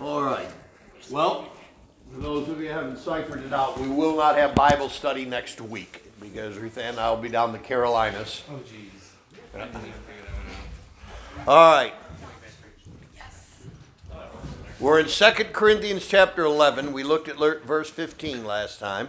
All right. Well, for those of you who haven't ciphered it out, we will not have Bible study next week because Ruth Ann and I will be down in the Carolinas. Oh, jeez. All right. We're in 2 Corinthians chapter 11. We looked at verse 15 last time.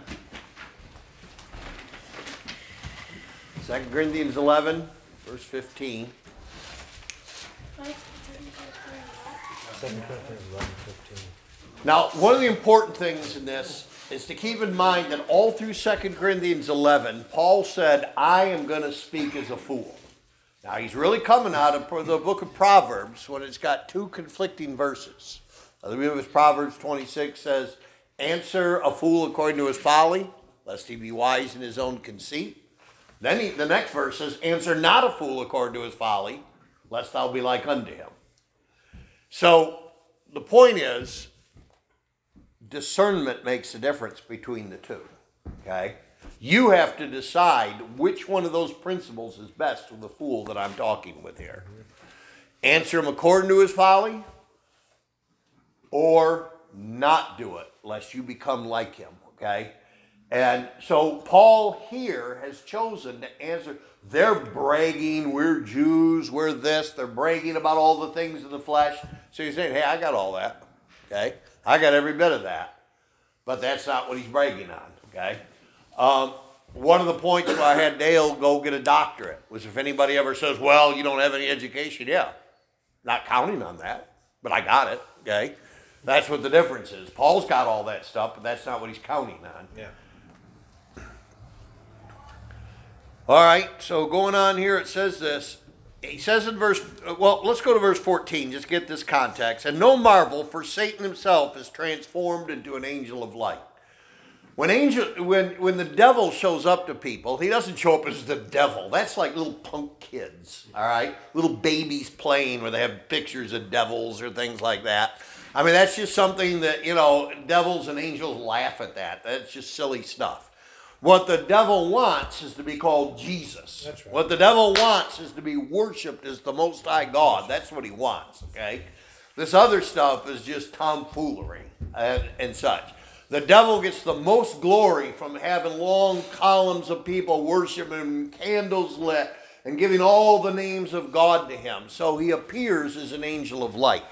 2 Corinthians 11, verse 15. 2 Corinthians 11:15. Now, one of the important things in this is to keep in mind that all through 2 Corinthians 11, Paul said, I am going to speak as a fool. Now, he's really coming out of the book of Proverbs when it's got two conflicting verses. I believe it was Proverbs 26 says, answer a fool according to his folly, lest he be wise in his own conceit. Then the next verse says, answer not a fool according to his folly, lest thou be like unto him. So the point is, discernment makes a difference between the two, okay? You have to decide which one of those principles is best with the fool that I'm talking with here. Answer him according to his folly, or not do it, lest you become like him, okay? And so Paul here has chosen to answer. They're bragging, we're Jews, we're this. They're bragging about all the things of the flesh. So he's saying, hey, I got all that, okay? I got every bit of that. But that's not what he's bragging on, okay? One of the points where I had Dale go get a doctorate was if anybody ever says, well, you don't have any education. Yeah, not counting on that, but I got it, okay? That's what the difference is. Paul's got all that stuff, but that's not what he's counting on. Yeah. All right, so going on here, it says this. He says in let's go to verse 14, just get this context. And no marvel, for Satan himself is transformed into an angel of light. When the devil shows up to people, he doesn't show up as the devil. That's like little punk kids, all right? Little babies playing where they have pictures of devils or things like that. I mean, that's just something that, devils and angels laugh at that. That's just silly stuff. What the devil wants is to be called Jesus. That's right. What the devil wants is to be worshipped as the Most High God. That's what he wants, okay? This other stuff is just tomfoolery and such. The devil gets the most glory from having long columns of people worshiping him, candles lit, and giving all the names of God to him. So he appears as an angel of light.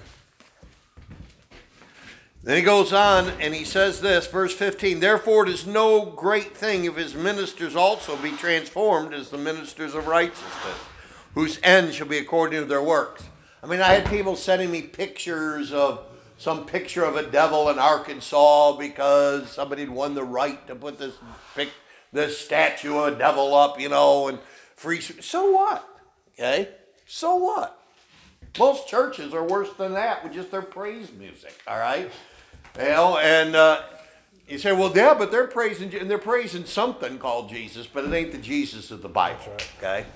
Then he goes on and he says this, verse 15, therefore it is no great thing if his ministers also be transformed as the ministers of righteousness, whose end shall be according to their works. I mean, I had people sending me pictures of some picture of a devil in Arkansas because somebody had won the right to put this statue of a devil up, and free. So what? Okay? So what? Most churches are worse than that with just their praise music, all right? You say, well, yeah, but they're praising something called Jesus, but it ain't the Jesus of the Bible, That's okay?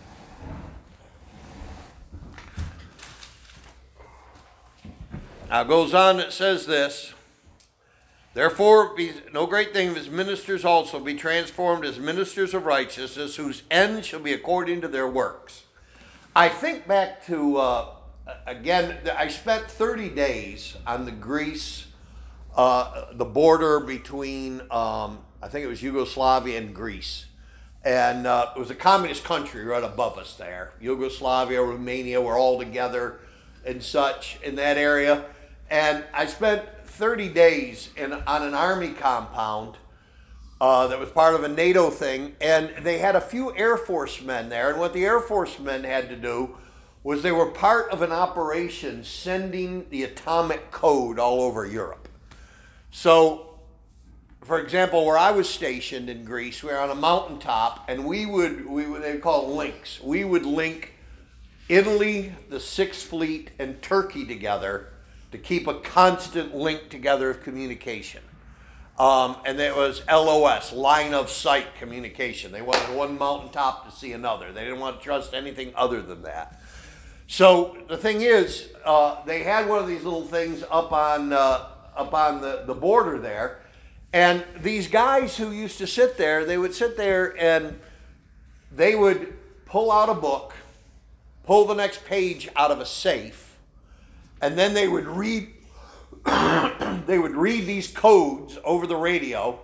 Now it goes on, it says this, therefore be no great thing if his ministers also be transformed as ministers of righteousness, whose end shall be according to their works. I think back to, again, I spent 30 days on the Greece, the border between, I think it was Yugoslavia and Greece. And it was a communist country right above us there. Yugoslavia, Romania were all together and such in that area. And I spent 30 days on an army compound that was part of a NATO thing. And they had a few Air Force men there. And what the Air Force men had to do was they were part of an operation sending the atomic code all over Europe. So, for example, where I was stationed in Greece, we were on a mountaintop, and we would they call it links. We would link Italy, the Sixth Fleet, and Turkey together to keep a constant link together of communication. And it was LOS, line of sight communication. They wanted one mountaintop to see another. They didn't want to trust anything other than that. So the thing is, they had one of these little things up on the border there. And these guys who used to sit there, they would sit there and they would pull out a book, pull the next page out of a safe, and then they would read they would read these codes over the radio.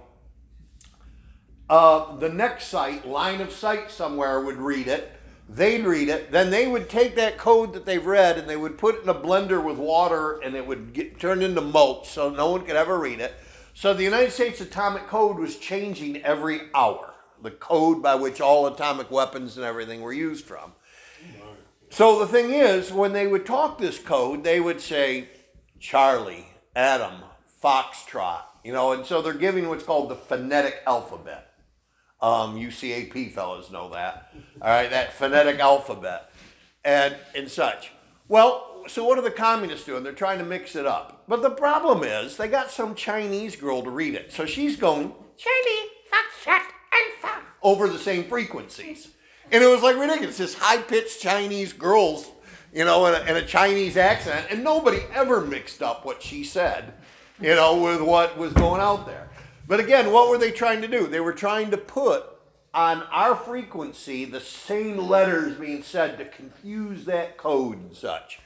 The next site, Line of Sight somewhere, would read it. They'd read it. Then they would take that code that they've read and they would put it in a blender with water and it would get turned into mulch so no one could ever read it. So the United States Atomic Code was changing every hour. The code by which all atomic weapons and everything were used from. So the thing is, when they would talk this code, they would say Charlie, Adam, Foxtrot, and so they're giving what's called the phonetic alphabet. UCAP fellows know that. All right, that phonetic alphabet and such. Well, so what are the communists doing? They're trying to mix it up. But the problem is they got some Chinese girl to read it. So she's going, Charlie, Foxtrot, Alpha, over the same frequencies. And it was like ridiculous. This high-pitched Chinese girls, in a Chinese accent. And nobody ever mixed up what she said, with what was going out there. But again, what were they trying to do? They were trying to put on our frequency the same letters being said to confuse that code and such.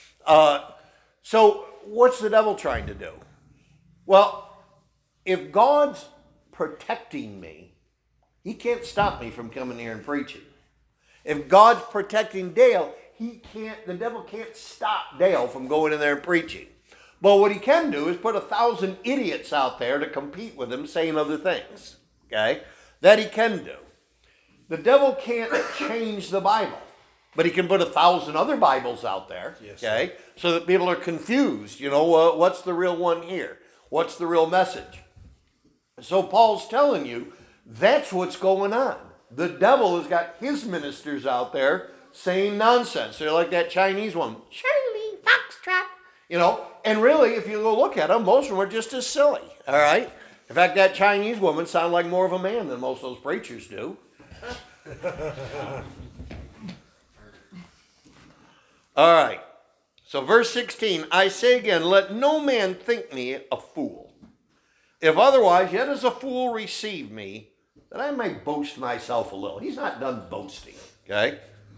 So what's the devil trying to do? Well, if God's protecting me, he can't stop me from coming here and preaching. If God's protecting Dale, the devil can't stop Dale from going in there and preaching. But what he can do is put 1,000 idiots out there to compete with him saying other things. Okay? That he can do. The devil can't change the Bible. But he can put 1,000 other Bibles out there. Yes, okay? So that people are confused. What's the real one here? What's the real message? So Paul's telling you that's what's going on. The devil has got his ministers out there saying nonsense. They're like that Chinese one. Charlie, Foxtrot. And really, if you go look at them, most of them are just as silly, all right? In fact, that Chinese woman sounded like more of a man than most of those preachers do. All right, so verse 16, I say again, let no man think me a fool. If otherwise, yet as a fool receive me, that I may boast myself a little. He's not done boasting, okay?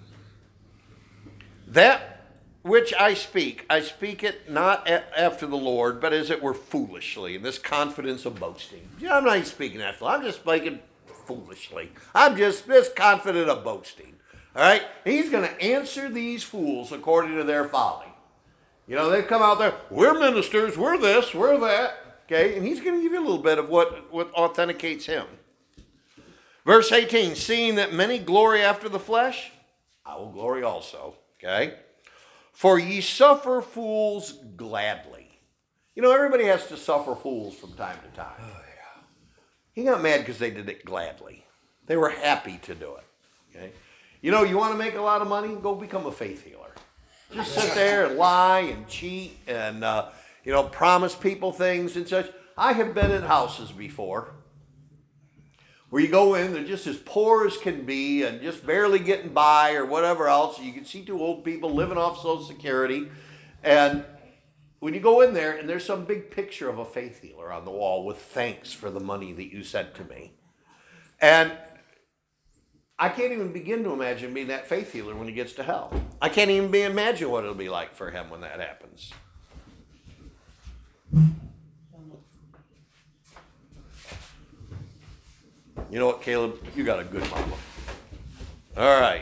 That which I speak it not after the Lord, but as it were foolishly, in this confidence of boasting. I'm not even speaking after the Lord, I'm just speaking foolishly. I'm just this confident of boasting. All right? He's going to answer these fools according to their folly. They come out there, we're ministers, we're this, we're that. Okay? And he's going to give you a little bit of what authenticates him. Verse 18, seeing that many glory after the flesh, I will glory also. Okay? For ye suffer fools gladly. Everybody has to suffer fools from time to time. Oh, yeah. He got mad because they did it gladly. They were happy to do it. Okay? You want to make a lot of money? Go become a faith healer. Just sit there and lie and cheat and, promise people things and such. I have been in houses before where you go in, they're just as poor as can be and just barely getting by or whatever else. You can see two old people living off Social Security. And when you go in there and there's some big picture of a faith healer on the wall with thanks for the money that you sent to me. And I can't even begin to imagine being that faith healer when he gets to hell. I can't even imagine what it'll be like for him when that happens. You know what, Caleb? You got a good mama. All right.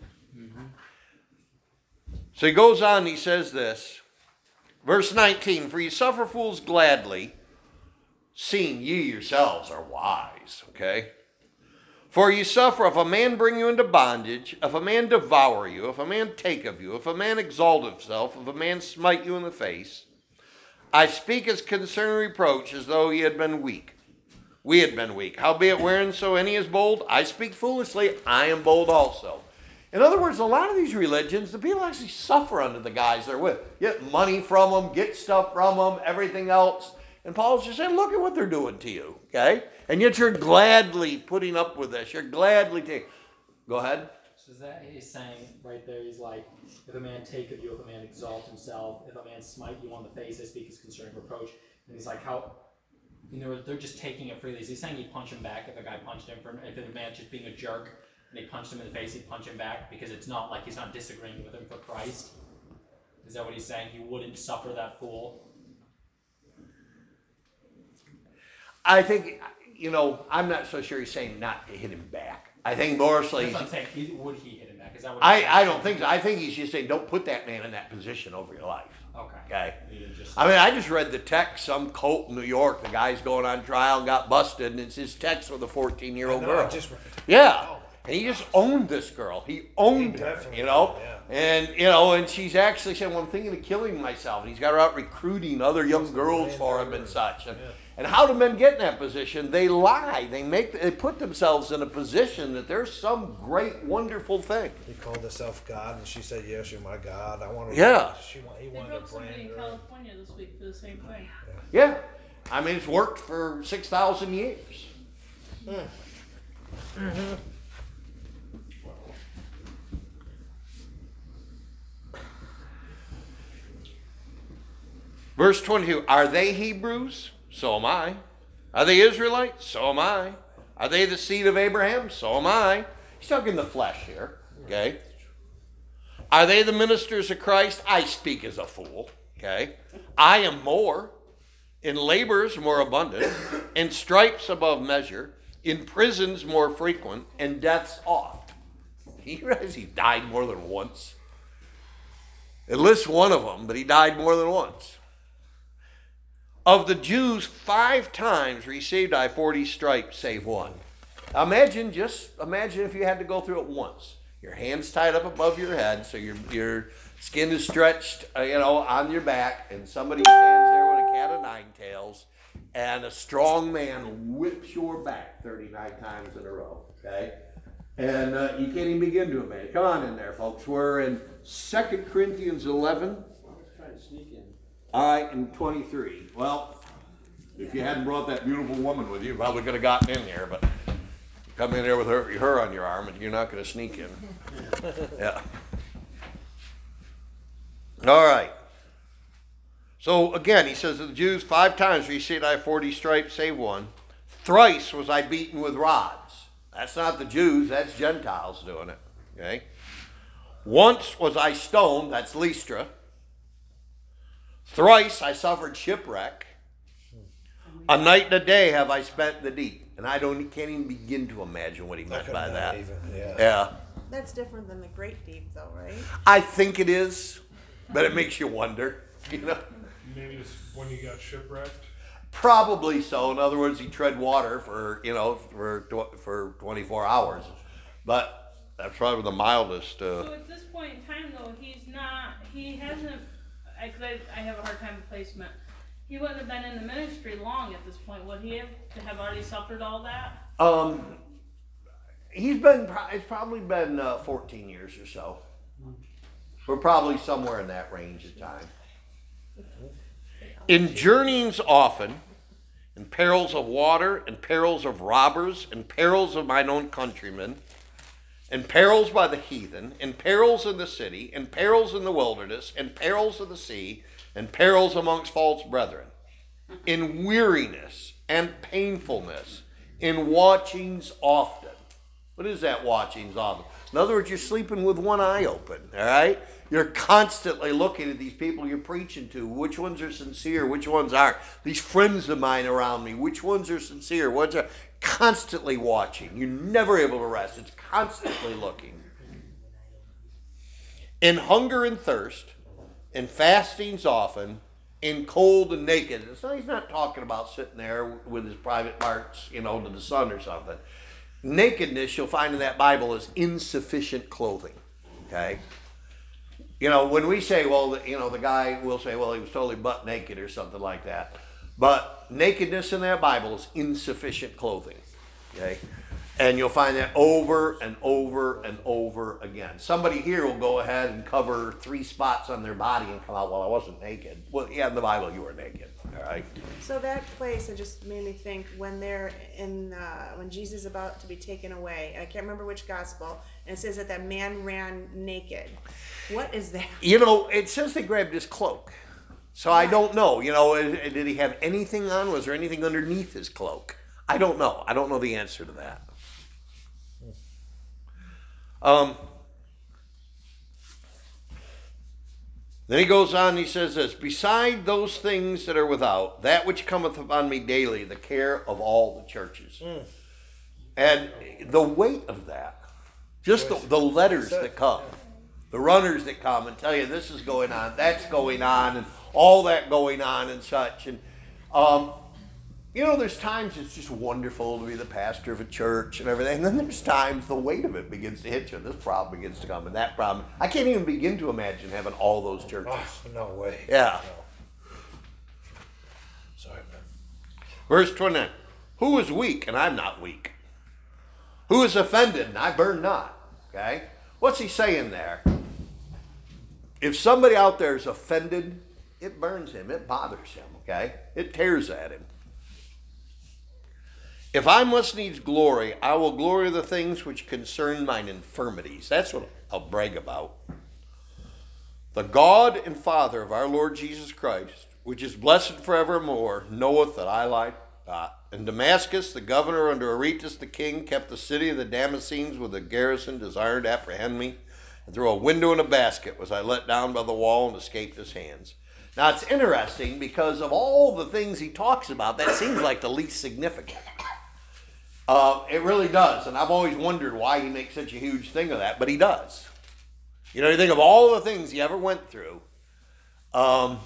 So he goes on and he says this. Verse 19, for ye suffer fools gladly, seeing ye yourselves are wise. Okay? For ye suffer, if a man bring you into bondage, if a man devour you, if a man take of you, if a man exalt himself, if a man smite you in the face, I speak as concerning reproach, as though ye had been weak. We had been weak. Howbeit wherein so any is bold, I speak foolishly, I am bold also. In other words, a lot of these religions, the people actually suffer under the guys they're with. Get money from them, get stuff from them, everything else. And Paul's just saying, look at what they're doing to you, okay? And yet you're gladly putting up with this. You're gladly taking. Go ahead. So is that he's saying right there, he's like, if a man take of you, if a man exalt himself, if a man smite you on the face, I speak as concerning reproach. And he's like, how... they're just taking it freely. Is he saying he'd punch him back if a guy punched him? If a man just being a jerk and they punched him in the face, he'd punch him back? Because it's not like he's not disagreeing with him for Christ. Is that what he's saying? He wouldn't suffer that fool? I think, I'm not so sure he's saying not to hit him back. I think Morrissey. That's what I'm saying. Would he hit him back? Is that what? I don't think so. I think he's just saying don't put that man in that position over your life. Okay. Okay. He didn't just. I just read the text, some colt in New York, the guy's going on trial and got busted, and it's his text with a 14-year-old No, girl. I just read it. Yeah. Oh, And he just owned this girl. He owned her, definitely you know? did, And she's actually saying, well, I'm thinking of killing myself. And he's got her out recruiting other young girls for him and such. And how do men get in that position? They lie. They put themselves in a position that there's some great, wonderful thing. He called himself God, and she said, "Yes, you're my God." I want to. Yeah. He They wanted broke to somebody brand in her. California this week for the same thing. Yeah. I mean, it's worked for 6,000 years. Verse 22, are they Hebrews? So am I. Are they Israelites? So am I. Are they the seed of Abraham? So am I. He's talking in the flesh here, okay? Are they the ministers of Christ? I speak as a fool, okay? I am more, in labors more abundant, in stripes above measure, in prisons more frequent, and deaths oft. You realize he died more than once? It lists one of them, but he died more than once. Of the Jews, 5 times received I 40 stripes, save one. Now imagine if you had to go through it once. Your hands tied up above your head, so your skin is stretched, on your back, and somebody stands there with a cat of 9 tails, and a strong man whips your back 39 times in a row. Okay, and you can't even begin to imagine. Come on in there, folks. We're in 2 Corinthians 11. All right, and 23. Well, if you hadn't brought that beautiful woman with you, you probably could have gotten in here, but you come in there with her on your arm, and you're not going to sneak in. Yeah. All right. So again, he says to the Jews, 5 times received I 40 stripes, save one. Thrice was I beaten with rods. That's not the Jews, that's Gentiles doing it. Okay. Once was I stoned, that's Lystra. Thrice I suffered shipwreck. A night and a day have I spent in the deep. And can't even begin to imagine what he meant by that. Yeah. That's different than the Great Deep, though, right? I think it is, but it makes you wonder, Maybe it's when you got shipwrecked. Probably so. In other words, he tread water for 24 hours. But that's probably the mildest. So at this point in time, though, he hasn't, I have a hard time with placement. He wouldn't have been in the ministry long at this point. Would he have already suffered all that? It's probably been 14 years or so. We're probably somewhere in that range of time. In journeyings often, in perils of water, in perils of robbers, in perils of mine own countrymen, in perils by the heathen, in perils in the city, in perils in the wilderness, in perils of the sea, in perils amongst false brethren, in weariness and painfulness, in watchings often. What is that watchings often? In other words, you're sleeping with one eye open, all right? You're constantly looking at these people you're preaching to. Which ones are sincere? Which ones aren't? These friends of mine around me, which ones are sincere? Ones are constantly watching. You're never able to rest. It's constantly looking. In hunger and thirst, in fastings often, in cold and naked. So he's not talking about sitting there with his private parts, to the sun or something. Nakedness, you'll find in that Bible, is insufficient clothing. Okay? When we say, the guy will say, well, he was totally butt naked or something like that. But nakedness in that Bible is insufficient clothing. Okay? And you'll find that over and over and over again. Somebody here will go ahead and cover 3 spots on their body and come out, well, I wasn't naked. Well, yeah, in the Bible you were naked. All right? So that place, it just made me think when they're when Jesus is about to be taken away. I can't remember which gospel, and it says that man ran naked. What is that? It says they grabbed his cloak. So I don't know. Did he have anything on? Was there anything underneath his cloak? I don't know. I don't know the answer to that. Then he goes on and he says this, beside those things that are without, that which cometh upon me daily, the care of all the churches. And the weight of that, just the letters that come, the runners that come and tell you this is going on, that's going on, and all that going on and such. And, there's times it's just wonderful to be the pastor of a church and everything. And then there's times the weight of it begins to hit you. This problem begins to come and that problem. I can't even begin to imagine having all those churches. Oh, no way. Yeah. No. Sorry, man. Verse 29. Who is weak and I'm not weak? Who is offended and I burn not? Okay? What's he saying there? If somebody out there is offended, it burns him. It bothers him. Okay? It tears at him. If I must needs glory, I will glory of the things which concern mine infirmities. That's what I'll brag about. The God and Father of our Lord Jesus Christ, which is blessed forevermore, knoweth that I lie not. In Damascus, the governor under Aretas the king kept the city of the Damascenes with a garrison, desired to apprehend me. And through a window in a basket was I let down by the wall and escaped his hands. Now it's interesting because of all the things he talks about, that seems like the least significant. It really does, and I've always wondered why he makes such a huge thing of that, but he does. You think of all the things he ever went through, that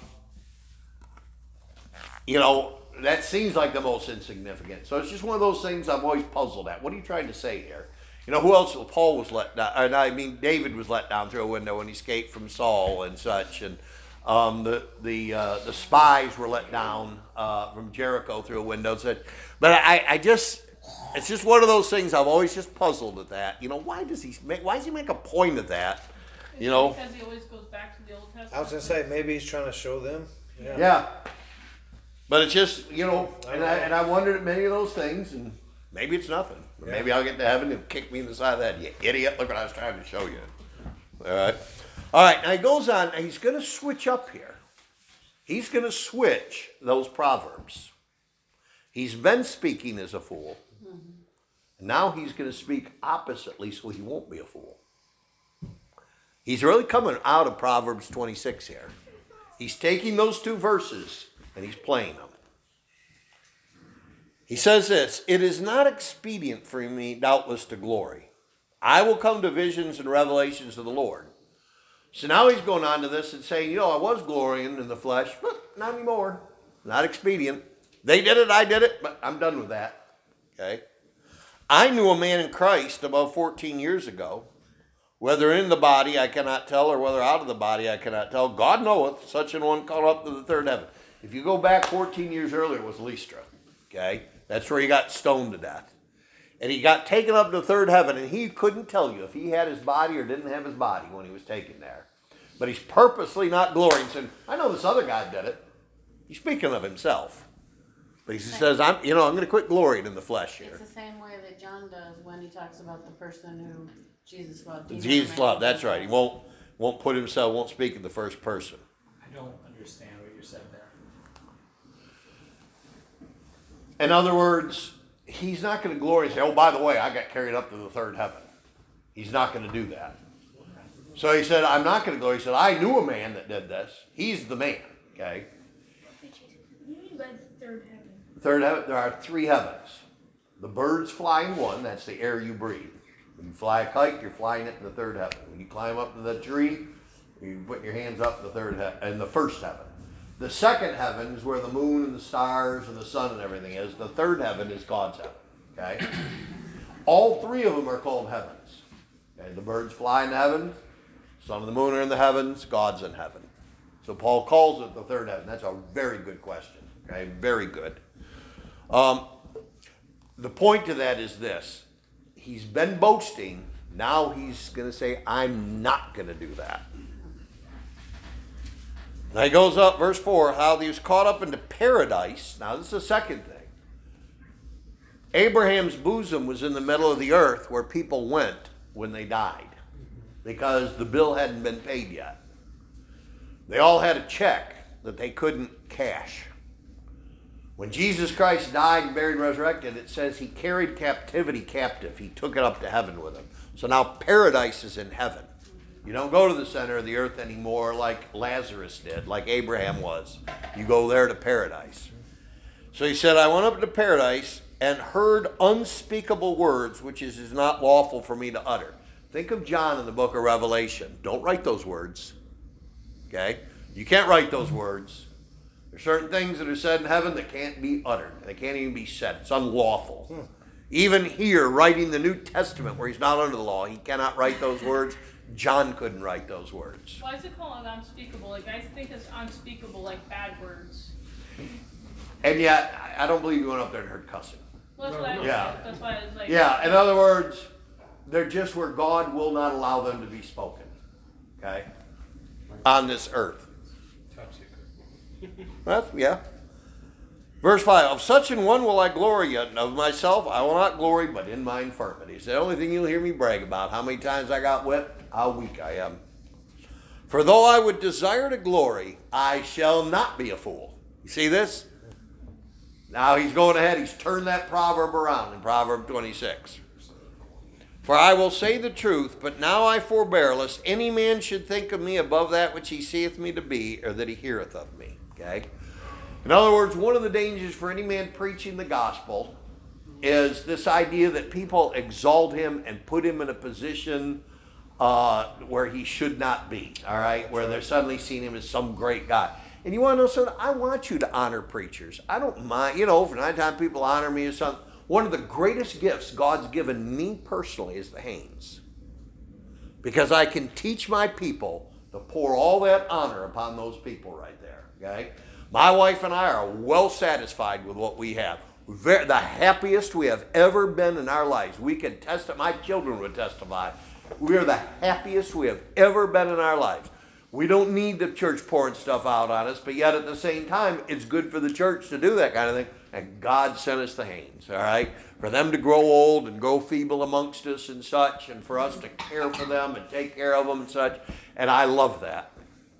seems like the most insignificant. So it's just one of those things I'm always puzzled at. What are you trying to say here? Who else? Paul was let down, David was let down through a window and escaped from Saul and such, and the spies were let down from Jericho through a window. But it's just one of those things I've always just puzzled at that. Why does he make a point of that? Because he always goes back to the Old Testament. I was going to say, maybe he's trying to show them. Yeah. But it's just, and I wondered at many of those things, and maybe it's nothing. Yeah. Maybe I'll get to heaven and kick me in the side of that. You idiot, look what I was trying to show you. All right, now he goes on, and he's going to switch up here. He's going to switch those proverbs. He's been speaking as a fool. And now he's going to speak oppositely so he won't be a fool. He's really coming out of Proverbs 26 here. He's taking those two verses and he's playing them. He says this, it is not expedient for me doubtless to glory. I will come to visions and revelations of the Lord. So now he's going on to this and saying, I was glorying in the flesh, but not anymore. Not expedient. They did it, I did it, but I'm done with that. Okay? I knew a man in Christ about 14 years ago, whether in the body I cannot tell, or whether out of the body I cannot tell. God knoweth, such an one caught up to the third heaven. If you go back 14 years earlier, it was Lystra. Okay? That's where he got stoned to death. And he got taken up to the third heaven, and he couldn't tell you if he had his body or didn't have his body when he was taken there. But he's purposely not glorying, saying, I know this other guy did it. He's speaking of himself. But he says, I'm going to quit glorying in the flesh here. It's the same way that John does when he talks about the person who Jesus loved. Jesus loved, that's right. He won't put himself, won't speak in the first person. I don't understand what you said there. In other words, he's not going to glory and say, oh, by the way, I got carried up to the third heaven. He's not going to do that. So he said, I'm not going to glory. He said, I knew a man that did this. He's the man, okay? What do you mean by the third heaven? Third heaven, there are three heavens. The birds fly in one, that's the air you breathe. When you fly a kite, you're flying it in the third heaven. When you climb up to the tree, you put your hands up in the first heaven. The second heaven is where the moon and the stars and the sun and everything is. The third heaven is God's heaven. Okay? All three of them are called heavens. Okay? The birds fly in the heavens, sun and the moon are in the heavens, God's in heaven. So Paul calls it the third heaven. That's a very good question. Okay? Very good. The point to that is this. He's been boasting. Now he's going to say, I'm not going to do that. Now he goes up, verse 4, how he was caught up into paradise. Now this is the second thing. Abraham's bosom was in the middle of the earth where people went when they died because the bill hadn't been paid yet. They all had a check that they couldn't cash. When Jesus Christ died and buried and resurrected, it says he carried captivity captive. He took it up to heaven with him. So now paradise is in heaven. You don't go to the center of the earth anymore like Lazarus did, like Abraham was. You go there to paradise. So he said, I went up to paradise and heard unspeakable words, which is not lawful for me to utter. Think of John in the book of Revelation. Don't write those words. Okay? You can't write those words. There's certain things that are said in heaven that can't be uttered. They can't even be said. It's unlawful. Even here, writing the New Testament, where he's not under the law, he cannot write those words. John couldn't write those words. Why is it called unspeakable? Like, I think it's unspeakable, like bad words. And yet, I don't believe you went up there and heard cussing. Well, that's what I was Yeah. That's why I was like. Yeah, in other words, they're just where God will not allow them to be spoken. Okay? On this earth. Top secret. Yeah. Verse 5, of such an one will I glory, yet of myself I will not glory, but in my infirmities. The only thing you'll hear me brag about, how many times I got whipped, how weak I am. For though I would desire to glory, I shall not be a fool. You see this? Now he's going ahead, he's turned that proverb around in Proverb 26. For I will say the truth, but now I forbear, lest any man should think of me above that which he seeth me to be, or that he heareth of me. Okay? In other words, one of the dangers for any man preaching the gospel is this idea that people exalt him and put him in a position where he should not be, all right? Where they're suddenly seeing him as some great guy. And you want to know something? I want you to honor preachers. I don't mind, for 9 times people honor me as something. One of the greatest gifts God's given me personally is the Haynes. Because I can teach my people to pour all that honor upon those people right there, okay? My wife and I are well satisfied with what we have. We're the happiest we have ever been in our lives. We can testify, my children would testify. We are the happiest we have ever been in our lives. We don't need the church pouring stuff out on us, but yet at the same time, it's good for the church to do that kind of thing. And God sent us the Haynes, all right? For them to grow old and grow feeble amongst us and such, and for us to care for them and take care of them and such. And I love that.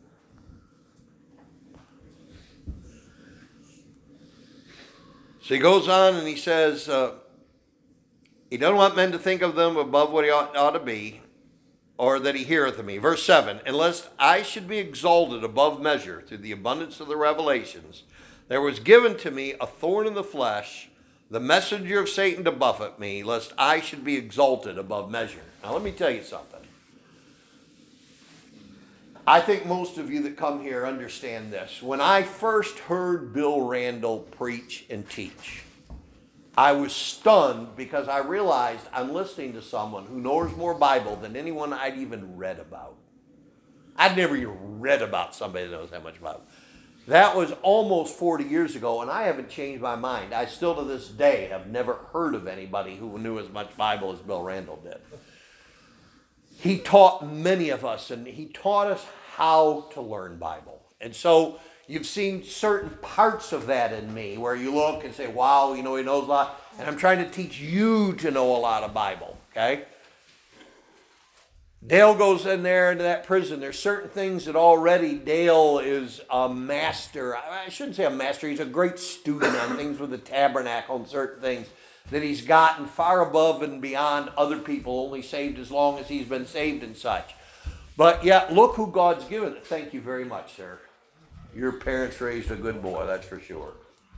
So he goes on and he says, he doesn't want men to think of them above what he ought to be, or that he heareth of me. Verse 7, unless I should be exalted above measure through the abundance of the revelations, there was given to me a thorn in the flesh, the messenger of Satan to buffet me, lest I should be exalted above measure. Now let me tell you something. I think most of you that come here understand this. When I first heard Bill Randall preach and teach, I was stunned because I realized I'm listening to someone who knows more Bible than anyone I'd even read about. I'd never even read about somebody that knows that much Bible. That was almost 40 years ago, and I haven't changed my mind. I still to this day have never heard of anybody who knew as much Bible as Bill Randall did. He taught many of us, and he taught us how to learn Bible. And so you've seen certain parts of that in me where you look and say, wow, he knows a lot. And I'm trying to teach you to know a lot of Bible, okay? Dale goes in there into that prison. There's certain things that already Dale is a master. I shouldn't say a master. He's a great student on things with the tabernacle and certain things that he's gotten far above and beyond other people, only saved as long as he's been saved and such. But yet, look who God's given it. Thank you very much, sir. Your parents raised a good boy, that's for sure.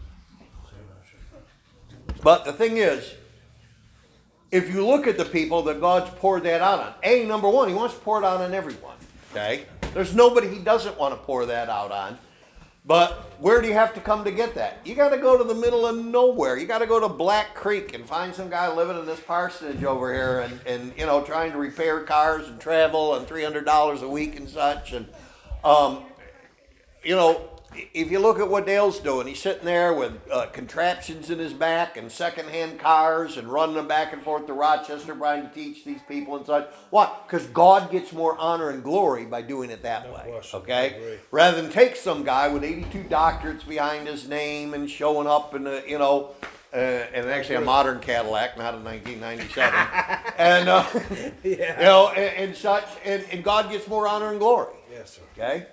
But the thing is, if you look at the people that God's poured that out on, number one, he wants to pour it out on everyone. Okay? There's nobody he doesn't want to pour that out on. But where do you have to come to get that? You got to go to the middle of nowhere. You got to go to Black Creek and find some guy living in this parsonage over here and trying to repair cars and travel and $300 a week and such. And, if you look at what Dale's doing, he's sitting there with contraptions in his back and secondhand cars and running them back and forth to Rochester trying to teach these people and such. Why? Because God gets more honor and glory by doing it that way. question. I Okay? agree. Rather than take some guy with 82 doctorates behind his name and showing up in and actually a modern Cadillac, not a 1997, and and such, and God gets more honor and glory. Yes, sir. Okay.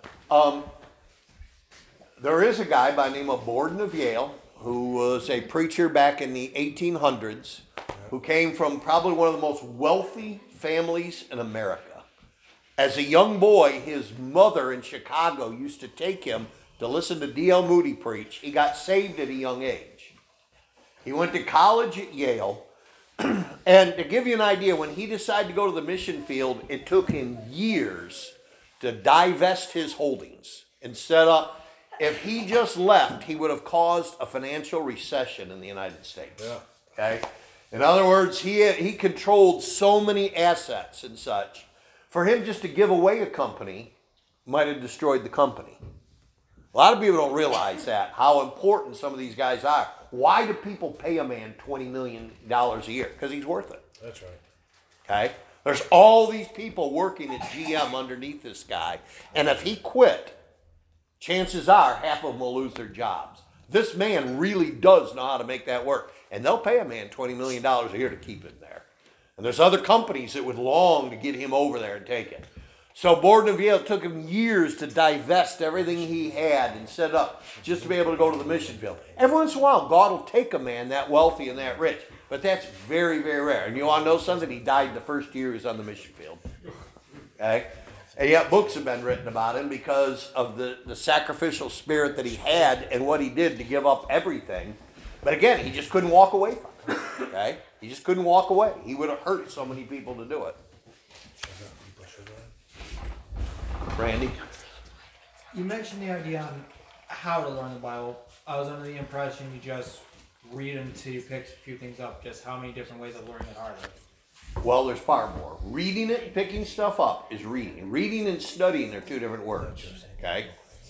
There is a guy by the name of Borden of Yale who was a preacher back in the 1800s who came from probably one of the most wealthy families in America. As a young boy, his mother in Chicago used to take him to listen to D.L. Moody preach. He got saved at a young age. He went to college at Yale. And to give you an idea, when he decided to go to the mission field, it took him years to divest his holdings and set up. If he just left, he would have caused a financial recession in the United States. Yeah. Okay? In other words, he controlled so many assets and such. For him just to give away a company might have destroyed the company. A lot of people don't realize that, how important some of these guys are. Why do people pay a man $20 million a year? Because he's worth it. That's right. Okay? There's all these people working at GM underneath this guy. And if he quit, chances are half of them will lose their jobs. This man really does know how to make that work. And they'll pay a man $20 million a year to keep him there. And there's other companies that would long to get him over there and take it. So Borden of Yale, it took him years to divest everything he had and set up just to be able to go to the mission field. Every once in a while, God will take a man that wealthy and that rich. But that's very, very rare. And you want to know something? He died the first year he was on the mission field. Okay? And yet books have been written about him because of the sacrificial spirit that he had and what he did to give up everything. But again, he just couldn't walk away from it. Okay? He just couldn't walk away. He would have hurt so many people to do it. Randy? You mentioned the idea on how to learn the Bible. I was under the impression you just read until you pick a few things up. Just how many different ways of learning it are there? Well, there's far more. Reading it and picking stuff up is reading. Reading and studying are two different words. Okay?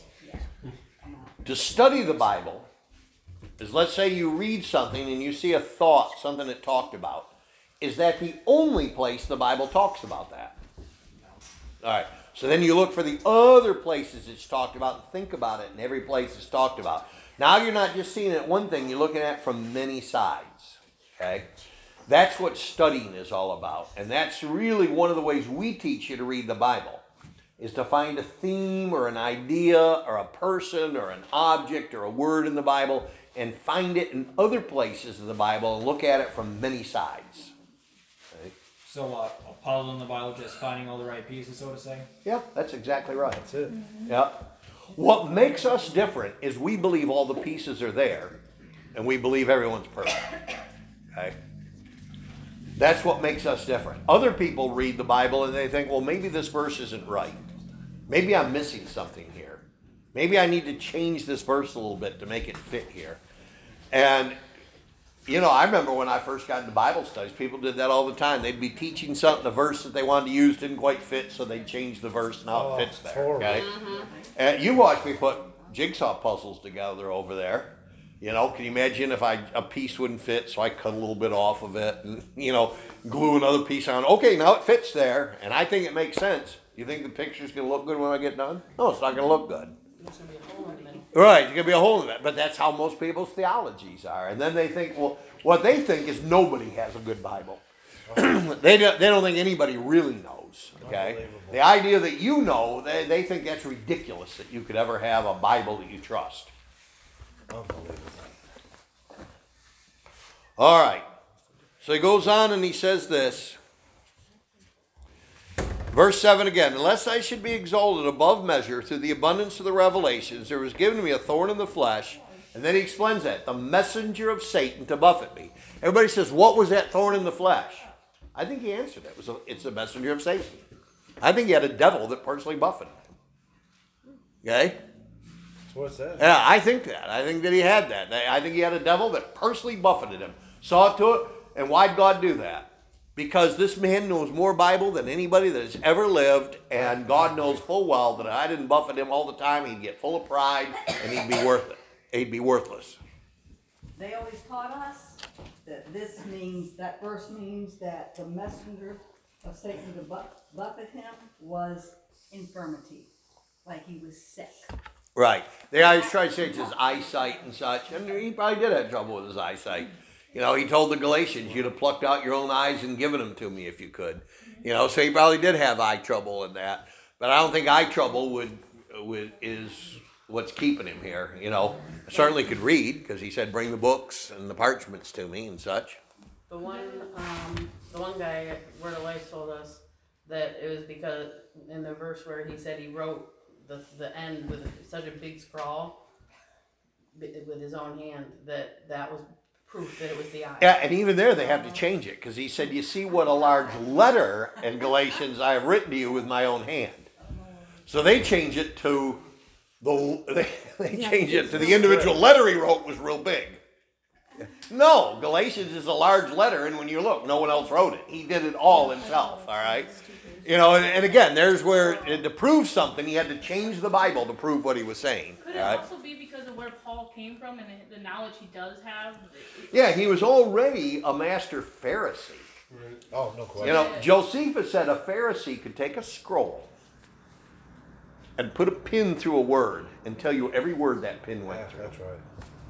To study the Bible is, let's say you read something and you see a thought, something it talked about. Is that the only place the Bible talks about that? All right. So then you look for the other places it's talked about and think about it in every place it's talked about. Now you're not just seeing it one thing, you're looking at it from many sides. Okay? That's what studying is all about. And that's really one of the ways we teach you to read the Bible, is to find a theme or an idea or a person or an object or a word in the Bible and find it in other places of the Bible and look at it from many sides. Okay? So a puzzle in the Bible, just finding all the right pieces, so to say? Yeah, that's exactly right. That's it. Yeah. What makes us different is we believe all the pieces are there, and we believe everyone's perfect. Okay? That's what makes us different. Other people read the Bible and they think, well, maybe this verse isn't right. Maybe I'm missing something here. Maybe I need to change this verse a little bit to make it fit here. And, you know, I remember when I first got into Bible studies, people did that all the time. They'd be teaching something, the verse that they wanted to use didn't quite fit, so they'd change the verse and how it fits there. Okay? And you watch me put jigsaw puzzles together over there. You know, can you imagine if a piece wouldn't fit, so I cut a little bit off of it and, you know, glue another piece on. Okay, now it fits there, and I think it makes sense. You think the picture's going to look good when I get done? No, it's not going to look good. There's gonna be a hole in the middle. Right, there's going to be a hole in it. But that's how most people's theologies are. And then they think, well, what they think is nobody has a good Bible. They don't think anybody really knows. Okay? The idea that you know, they think that's ridiculous that you could ever have a Bible that you trust. Unbelievable. All right. So he goes on and he says this. Verse 7 again. Unless I should be exalted above measure through the abundance of the revelations, there was given to me a thorn in the flesh. And then he explains that. The messenger of Satan to buffet me. Everybody says, what was that thorn in the flesh? I think he answered it. It's a messenger of Satan. I think he had a devil that personally buffeted him. Okay? That's what it says. Yeah, I think that. I think that he had that. I think he had a devil that personally buffeted him. Saw to it. And why'd God do that? Because this man knows more Bible than anybody that has ever lived. And God knows full well that if I didn't buffet him all the time, he'd get full of pride and he'd be worth it. He'd be worthless. They always taught us that that verse means that the messenger of Satan to buffet him was infirmity, like he was sick. Right. They always try to say it's his eyesight and such. And he probably did have trouble with his eyesight. You know, he told the Galatians, you'd have plucked out your own eyes and given them to me if you could. You know, so he probably did have eye trouble in that. But I don't think eye trouble is what's keeping him here. You know, I certainly could read because he said, bring the books and the parchments to me and such. The one guy at Word of Life told us that it was because in the verse where he said he wrote the end with such a big scrawl with his own hand that was proof that it was the eye. Yeah, and even there they have to change it because he said, "You see what a large letter in Galatians I have written to you with my own hand." So they change it to they change it to the individual letter he wrote was real big. No, Galatians is a large letter, and when you look, no one else wrote it. He did it all himself. All right, you know, and again, there's where to prove something, he had to change the Bible to prove what he was saying. Could it All right? also be because of where Paul came from and the knowledge he does have? Yeah, he was already a master Pharisee. Oh, no question. You know, Josephus said a Pharisee could take a scroll and put a pin through a word and tell you every word that pin went Yeah, through. that's right.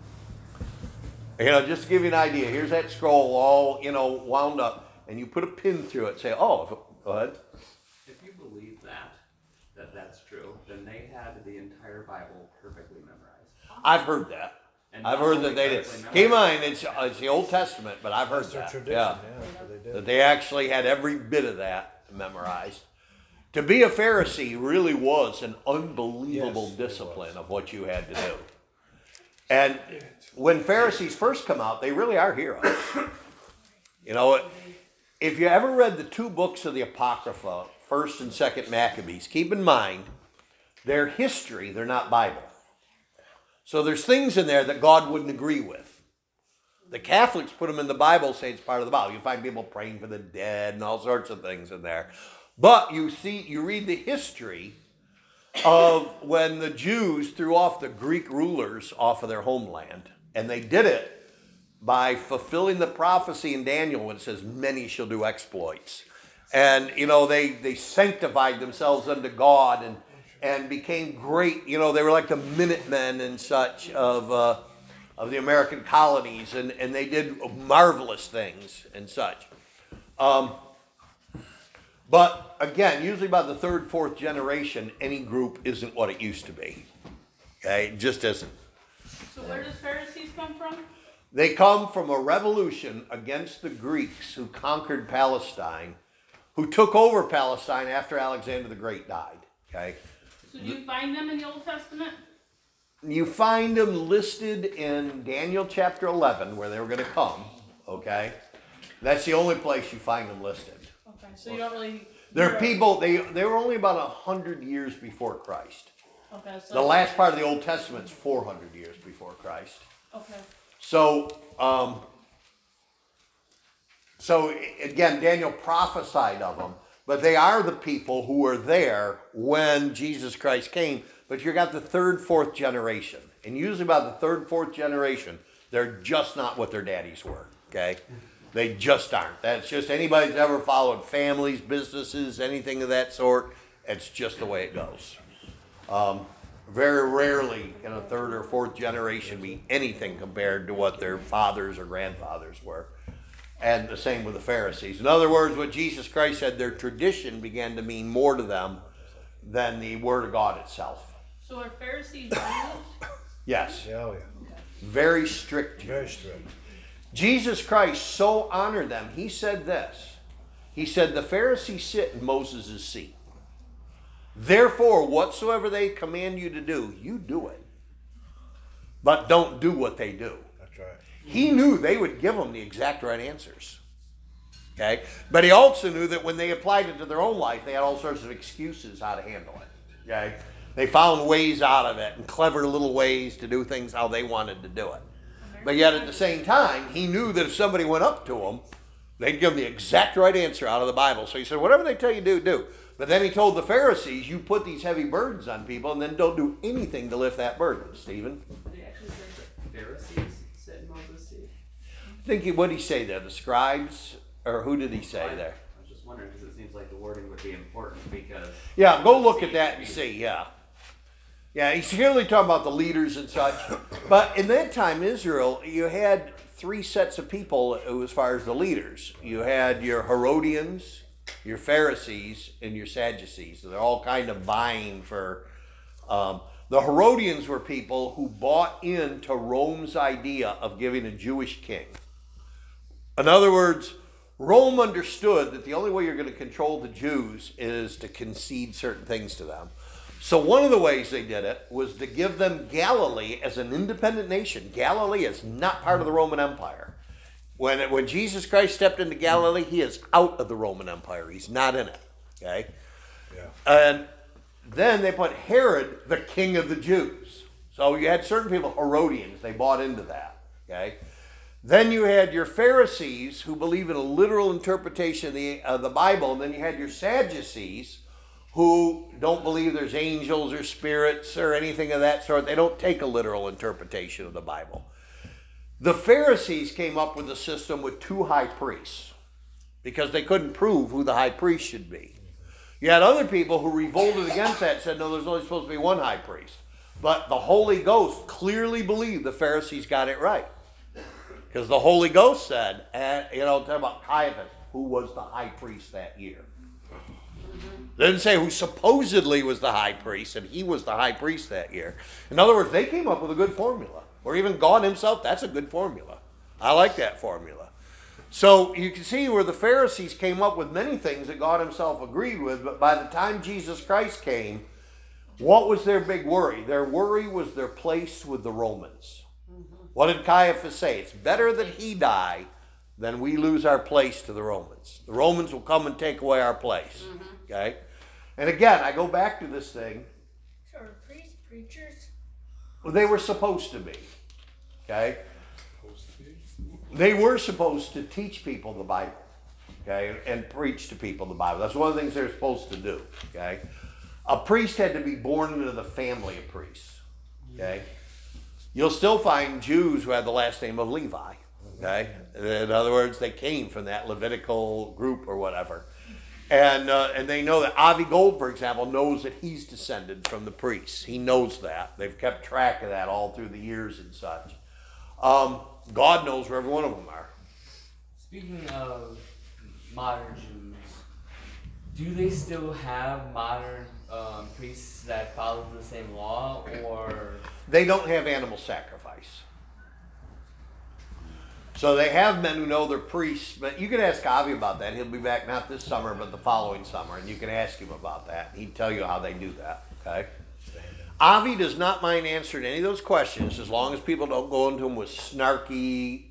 You know, just to give you an idea, here's that scroll all, you know, wound up, and you put a pin through it, say, oh, go ahead. If you believe that's true, then they had the entire Bible perfectly memorized. I've heard that. And I've not heard only that they did. perfectly Keep in memorized, mind, it's the Old Testament, but I've heard That's their that. tradition, Yeah. that's what they That did. they actually had every bit of that memorized. To be a Pharisee really was an unbelievable Yes, it discipline was. of what you had to do. And when Pharisees first come out, they really are heroes. You know, if you ever read the two books of the Apocrypha, 1st and 2nd Maccabees, keep in mind, their history, they're not Bible. So there's things in there that God wouldn't agree with. The Catholics put them in the Bible, say it's part of the Bible. You find people praying for the dead and all sorts of things in there. But you read the history of when the Jews threw off the Greek rulers off of their homeland. And they did it by fulfilling the prophecy in Daniel when it says, many shall do exploits. And, you know, they sanctified themselves unto God and became great. You know, they were like the Minutemen and such of the American colonies. And they did marvelous things and such. But again, usually by the 3rd, 4th generation, any group isn't what it used to be. Okay, it just isn't. So where does Pharisees come from? They come from a revolution against the Greeks who conquered Palestine, who took over Palestine after Alexander the Great died. Okay, So do you find them in the Old Testament? you find them listed in Daniel chapter 11 where they were going to come. Okay, that's the only place you find them listed. Okay, so you don't really. They're people. They were only about 100 years before Christ. Okay, so. The last part of the Old Testament is 400 years before Christ. Okay. So again, Daniel prophesied of them, but they are the people who were there when Jesus Christ came. But you got the 3rd, 4th generation, and usually by the 3rd, 4th generation, they're just not what their daddies were. Okay, they just aren't. That's just anybody that's ever followed families, businesses, anything of that sort. It's just the way it goes. Very rarely can a 3rd or 4th generation be anything compared to what their fathers or grandfathers were. And the same with the Pharisees. In other words, what Jesus Christ said, their tradition began to mean more to them than the Word of God itself. So are Pharisees Jews? Yes, Yeah, oh, yeah. very strict Jews. Very strict. Jesus Christ so honored them, he said this. He said, the Pharisees sit in Moses' seat. Therefore, whatsoever they command you to do, you do it. But don't do what they do. That's right. He knew they would give him the exact right answers. Okay? But he also knew that when they applied it to their own life, they had all sorts of excuses how to handle it. Okay? They found ways out of it and clever little ways to do things how they wanted to do it. But yet at the same time, he knew that if somebody went up to him, they'd give him the exact right answer out of the Bible. So he said, whatever they tell you to do. But then he told the Pharisees, you put these heavy burdens on people and then don't do anything to lift that burden, Stephen. Did he actually say that Pharisees sit in Moses' seat? I think, what did he say there? The scribes? Or who did he say there? I was just wondering because it seems like the wording would be important because. Yeah, go look at that and see, yeah. Yeah, he's clearly talking about the leaders and such. But in that time, Israel, you had 3 sets of people as far as the leaders. You had your Herodians, your Pharisees, and your Sadducees. So they're all kind of vying for... the Herodians were people who bought into Rome's idea of giving a Jewish king. In other words, Rome understood that the only way you're going to control the Jews is to concede certain things to them. So one of the ways they did it was to give them Galilee as an independent nation. Galilee is not part of the Roman Empire. When Jesus Christ stepped into Galilee, he is out of the Roman Empire. He's not in it. Okay? Yeah. And then they put Herod the king of the Jews. So you had certain people, Herodians, they bought into that. Okay? Then you had your Pharisees who believe in a literal interpretation of the Bible. And then you had your Sadducees who don't believe there's angels or spirits or anything of that sort. They don't take a literal interpretation of the Bible. The Pharisees came up with a system with 2 high priests because they couldn't prove who the high priest should be. You had other people who revolted against that and said, no, there's only supposed to be 1 high priest. But the Holy Ghost clearly believed the Pharisees got it right. Because the Holy Ghost said, talk about Caiaphas, who was the high priest that year. They didn't say who supposedly was the high priest, and he was the high priest that year. In other words, they came up with a good formula. Or even God himself, that's a good formula. I like that formula. So you can see where the Pharisees came up with many things that God himself agreed with, but by the time Jesus Christ came, what was their big worry? Their worry was their place with the Romans. What did Caiaphas say? It's better that he die than we lose our place to the Romans. The Romans will come and take away our place. Okay? And again, I go back to this thing. So are priests preachers? Well, they were supposed to be. Okay? They were supposed to teach people the Bible. Okay? And preach to people the Bible. That's one of the things they're supposed to do. Okay? A priest had to be born into the family of priests. Okay? You'll still find Jews who have the last name of Levi. Okay? In other words, they came from that Levitical group or whatever. And they know that Avi Gold, for example, knows that he's descended from the priests. He knows that. They've kept track of that all through the years and such. God knows where every one of them are. Speaking of modern Jews, do they still have modern priests that follow the same law, or? They don't have animal sacrifice. So they have men who know they're priests, but you can ask Avi about that. He'll be back not this summer, but the following summer, and you can ask him about that. He'd tell you how they do that, okay? Avi does not mind answering any of those questions as long as people don't go into him with snarky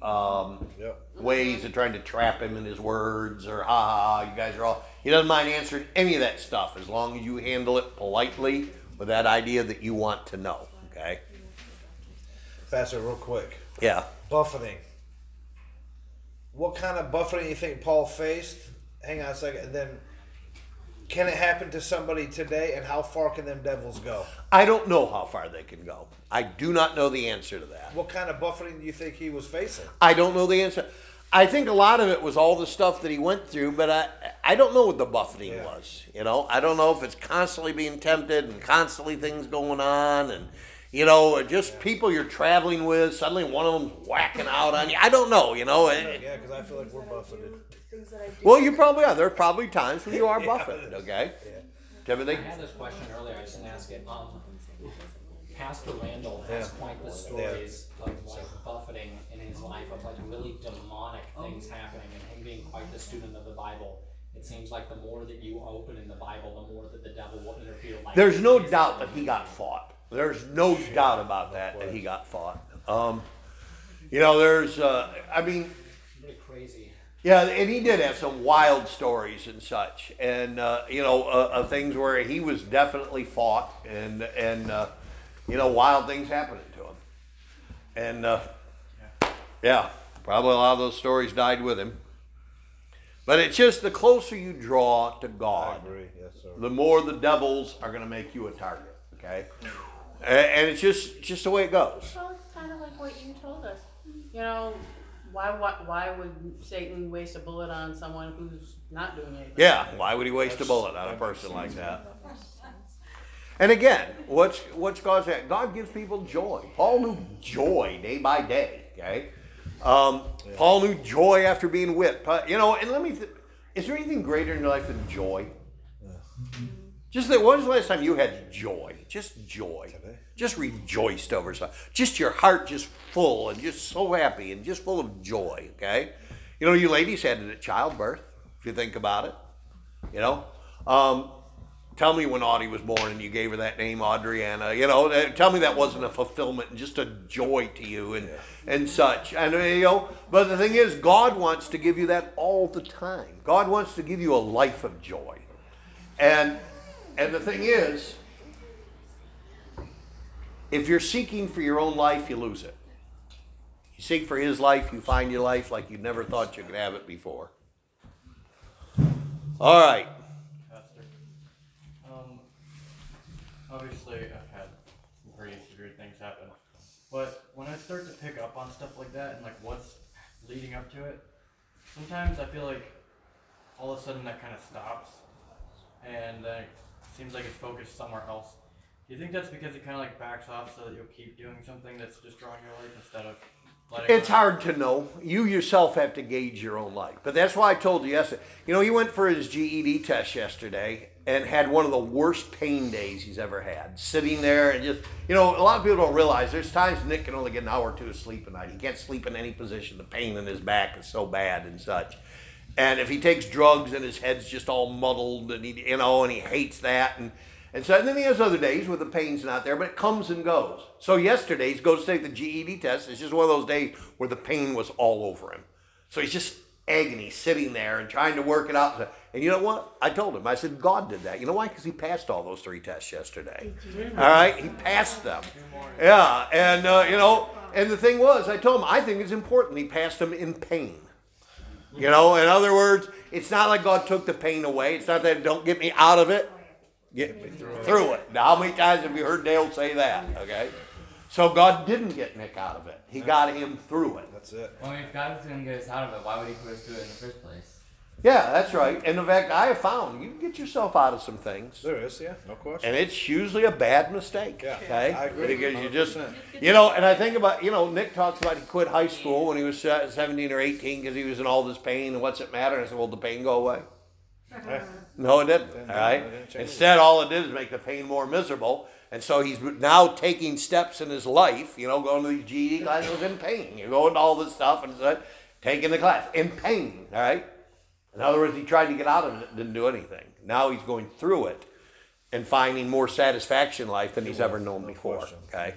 ways of trying to trap him in his words or you guys are all... He doesn't mind answering any of that stuff as long as you handle it politely with that idea that you want to know, okay? Pastor, real quick. Yeah. Buffeting. What kind of buffeting do you think Paul faced? Hang on a second. And then, can it happen to somebody today? And how far can them devils go? I don't know how far they can go. I do not know the answer to that. What kind of buffeting do you think he was facing? I don't know the answer. I think a lot of it was all the stuff that he went through, but I don't know what the buffeting was. You know, I don't know if it's constantly being tempted and constantly things going on and, you know, just people you're traveling with, suddenly one of them's whacking out on you. I don't know, you know. Yeah, because I feel like we're buffeted. Well, you probably are. There are probably times when you are buffeted, okay? Yeah. Timothy? I had this question earlier, I just didn't ask it. Pastor Randall has quite the stories of like buffeting in his life, of like really demonic things happening, and him being quite the student of the Bible. It seems like the more that you open in the Bible, the more that the devil will interfere. Like There's no doubt that he got fought. There's no doubt about that he got fought. You know, there's, really crazy. Yeah, and he did have some wild stories and such, and you know, of things where he was definitely fought, and you know, wild things happening to him, and yeah, probably a lot of those stories died with him. But it's just the closer you draw to God, I agree. Yes, sir. the more the devils are going to make you a target. Okay, and it's just the way it goes. Well, it's kind of like what you told us. You know, why would Satan waste a bullet on someone who's not doing anything? Yeah, why would he waste a bullet on a person like that? And again, what's God's that? God gives people joy. Paul knew joy day by day. Okay, Paul knew joy after being whipped. You know, and is there anything greater in your life than joy? Just that. When was the last time you had joy? Just joy. Just rejoiced over something. Just your heart just full and just so happy and just full of joy. Okay, You know, you ladies had it at childbirth, if you think about it. You know, tell me when Audie was born and you gave her that name, Audriana. You know, tell me that wasn't a fulfillment and just a joy to you and such. And you know, but the thing is, God wants to give you that all the time. God wants to give you a life of joy. And the thing is, if you're seeking for your own life, you lose it. You seek for His life, you find your life like you never thought you could have it before. All right. Pastor. Obviously, I've had some pretty severe things happen. But when I start to pick up on stuff like that and like what's leading up to it, sometimes I feel like all of a sudden that kind of stops, and then it seems like it's focused somewhere else. Do you think that's because it kind of like backs off so that you'll keep doing something that's destroying your life instead of letting It's hard to know. You yourself have to gauge your own life. But that's why I told you yesterday. You know, he went for his GED test yesterday and had one of the worst pain days he's ever had. Sitting there and just, you know, a lot of people don't realize there's times Nick can only get an hour or two of sleep a night. He can't sleep in any position. The pain in his back is so bad and such. And if he takes drugs and his head's just all muddled and he, you know, and he hates that and so, and then he has other days where the pain's not there, but it comes and goes. So yesterday, he goes to take the GED test. It's just one of those days where the pain was all over him. So he's just agony, sitting there and trying to work it out. And you know what? I told him, I said, God did that. You know why? Because he passed all those 3 tests yesterday. All right? He passed them. Yeah, and, you know, and the thing was, I told him, I think it's important he passed them in pain. You know, in other words, it's not like God took the pain away. It's not that don't get me out of it. Get me through it. Now, how many times have you heard Dale say that? Okay? So God didn't get Nick out of it. He got him through it. That's it. Well, if God was going to get us out of it, why would He put us through it in the first place? Yeah, that's right. And in fact, I have found you can get yourself out of some things. There is, yeah, no question. And it's usually a bad mistake. Yeah, Okay? I agree. Because you just, 100%. you know, and I think about, you know, Nick talks about he quit high school when he was 17 or 18 because he was in all this pain, and what's it matter? And I said, well, did the pain go away? Yeah. No, it didn't. Didn't- All right. it didn't change. Instead, all it did is make the pain more miserable. And so he's now taking steps in his life, you know, going to these GED classes in pain. You're going to all this stuff and taking the class in pain. All right. In other words, he tried to get out of it, didn't do anything. Now he's going through it and finding more satisfaction in life than he's ever known before. question. Okay.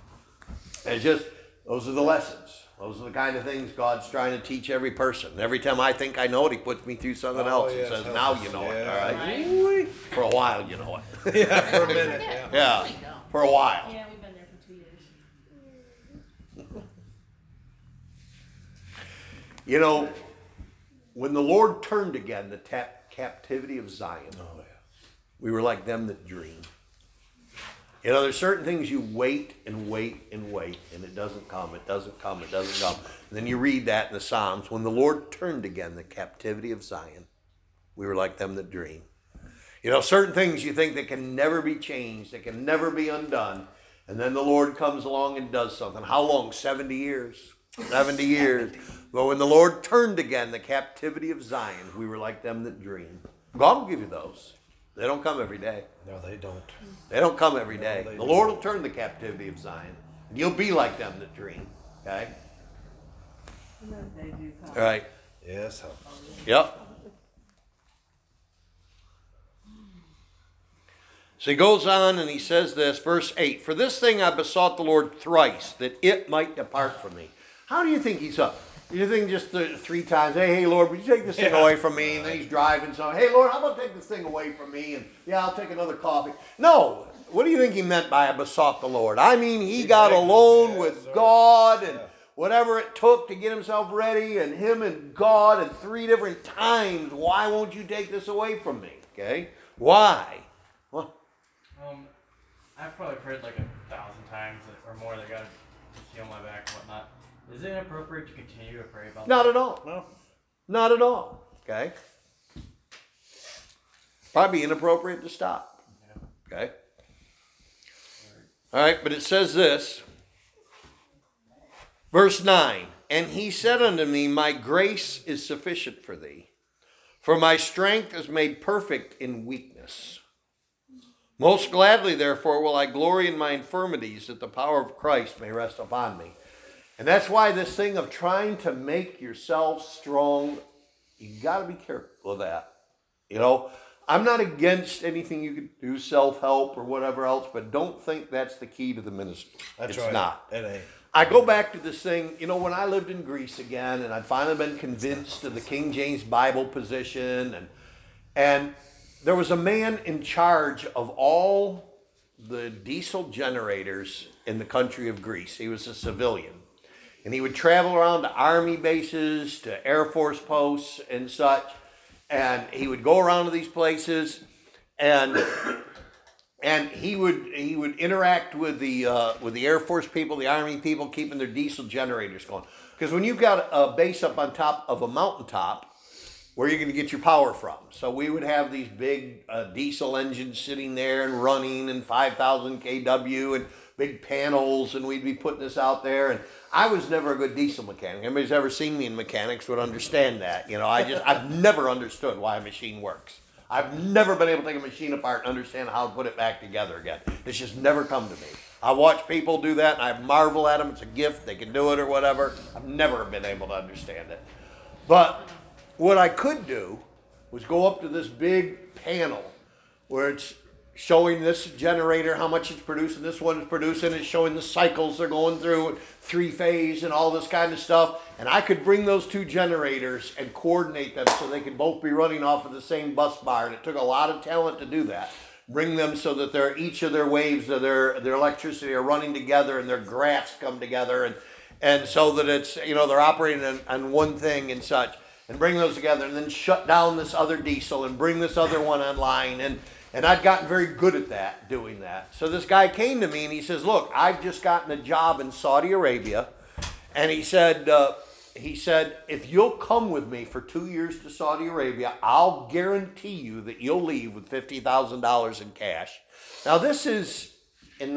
And it's just, those are the lessons. Those are the kind of things God's trying to teach every person. Every time I think I know it, He puts me through something else and yes, says, help now us. you know it. Yeah. All right. For a while, you know it. Yeah, for a minute, yeah. Yeah. For a while. Yeah, we've been there for 2 years. You know, when the Lord turned again the captivity of Zion, Oh, yeah. we were like them that dream. You know, there's certain things you wait and wait and wait, and it doesn't come, it doesn't come, it doesn't come. And then you read that in the Psalms. When the Lord turned again the captivity of Zion, we were like them that dream. You know, certain things you think that can never be changed, that can never be undone, and then the Lord comes along and does something. How long? 70 years. 70 years. But when the Lord turned again the captivity of Zion, we were like them that dream. God will give you those. They don't come every day. No, they don't. They don't come every day. they The don't. Lord will turn the captivity of Zion. And you'll be like them that dream. Okay? They do come. All right. Yes, help. Yep. So he goes on and he says this, verse 8, for this thing I besought the Lord thrice, that it might depart from me. How do you think he's up? You think just 3 times, hey, Lord, would you take this thing away from me? And then he's driving, so, hey, Lord, how about take this thing away from me? And yeah, I'll take another coffee. No. What do you think he meant by I besought the Lord? I mean, he got alone with God and whatever it took to get himself ready, and him and God, and 3 different times. Why won't you take this away from me? Okay? Why? Well, I've probably prayed like 1,000 times or more that God just heal my back and whatnot. Is it inappropriate to continue to pray about not that? at all. No. Not at all. Okay? Probably inappropriate to stop. Okay? All right, but it says this. Verse 9, and he said unto me, my grace is sufficient for thee, for my strength is made perfect in weakness. Most gladly, therefore, will I glory in my infirmities, that the power of Christ may rest upon me. And that's why this thing of trying to make yourself strong, you got to be careful of that. You know, I'm not against anything you can do, self-help or whatever else, but don't think that's the key to the ministry. That's It's right. not. It ain't. I go back to this thing, you know, when I lived in Greece again, and I'd finally been convinced of the King James Bible position, and there was a man in charge of all the diesel generators in the country of Greece. He was a civilian. And he would travel around to army bases, to Air Force posts and such, and he would go around to these places, and he would interact with the Air Force people, the Army people, keeping their diesel generators going. Because when you've got a base up on top of a mountaintop, where are you going to get your power from? So we would have these big diesel engines sitting there and running, and 5,000 kW and big panels, and we'd be putting this out there. And I was never a good diesel mechanic. Anybody's ever seen me in mechanics would understand that. You know, I've never understood why a machine works. I've never been able to take a machine apart and understand how to put it back together again. It's just never come to me. I watch people do that, and I marvel at them. It's a gift. They can do it or whatever. I've never been able to understand it. But what I could do was go up to this big panel where it's showing this generator, how much it's producing, this one is producing, it's showing the cycles they're going through, 3-phase and all this kind of stuff. And I could bring those two generators and coordinate them so they could both be running off of the same bus bar. And it took a lot of talent to do that. Bring them so that each of their waves of their electricity are running together and their graphs come together, and so that it's, you know, they're operating on one thing and such, and bring those together, and then shut down this other diesel and bring this other one online. And I'd gotten very good at that, doing that. So this guy came to me and he says, look, I've just gotten a job in Saudi Arabia. And he said, if you'll come with me for 2 years to Saudi Arabia, I'll guarantee you that you'll leave with $50,000 in cash. Now this is in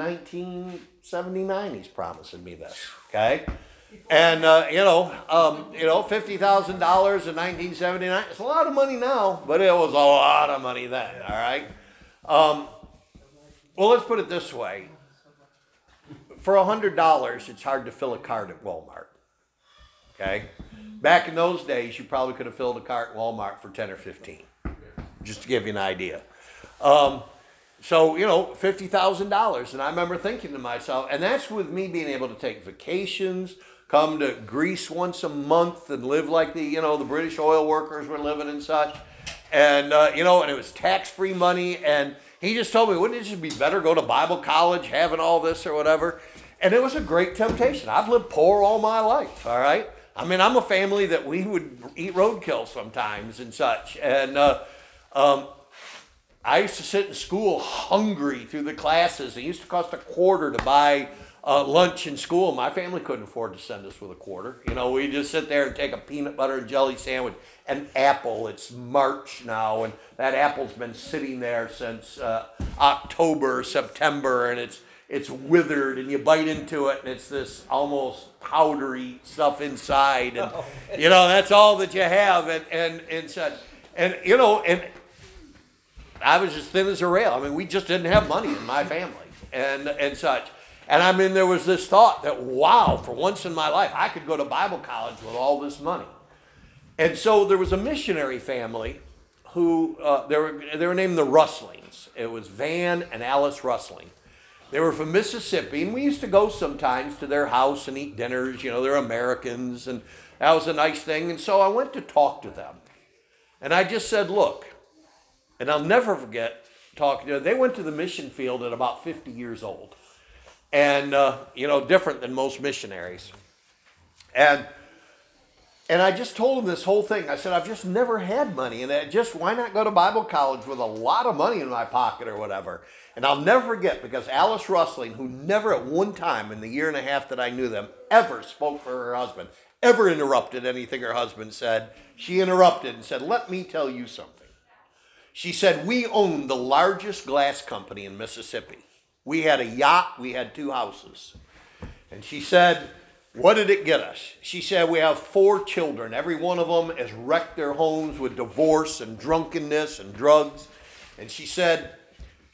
1979, he's promising me this, okay? And, $50,000 in 1979, it's a lot of money now, but it was a lot of money then, all right? Well, let's put it this way. For $100, it's hard to fill a cart at Walmart, okay? Back in those days, you probably could have filled a cart at Walmart for 10 or 15, just to give you an idea. So, $50,000. And I remember thinking to myself, and that's with me being able to take vacations, come to Greece once a month and live like the British oil workers were living and such. And, and it was tax-free money. And he just told me, wouldn't it just be better go to Bible college, having all this or whatever? And it was a great temptation. I've lived poor all my life, all right? I mean, I'm a family that we would eat roadkill sometimes and such. And I used to sit in school hungry through the classes. It used to cost $0.25 to buy lunch in school. My family couldn't afford to send us with $0.25. We just sit there and take a peanut butter and jelly sandwich, an apple. It's March now, and that apple's been sitting there since October, September, and it's withered, and you bite into it, and it's this almost powdery stuff inside, and that's all that you have, and I was as thin as a rail. I mean, we just didn't have money in my family, and such. And I mean, there was this thought that, wow, for once in my life, I could go to Bible college with all this money. And so there was a missionary family who, they were named the Rustlings. It was Van and Alice Rustling. They were from Mississippi, and we used to go sometimes to their house and eat dinners. They're Americans, and that was a nice thing. And so I went to talk to them. And I just said, look, and I'll never forget talking to them. They went to the mission field at about 50 years old. And, different than most missionaries. And I just told them this whole thing. I said, I've just never had money. And why not go to Bible college with a lot of money in my pocket or whatever? And I'll never forget, because Alice Rustling, who never at one time in the year and a half that I knew them ever spoke for her husband, ever interrupted anything her husband said, she interrupted and said, let me tell you something. She said, we own the largest glass company in Mississippi. We had a yacht, we had 2 houses. And she said, what did it get us? She said, we have 4 children. Every one of them has wrecked their homes with divorce and drunkenness and drugs. And she said,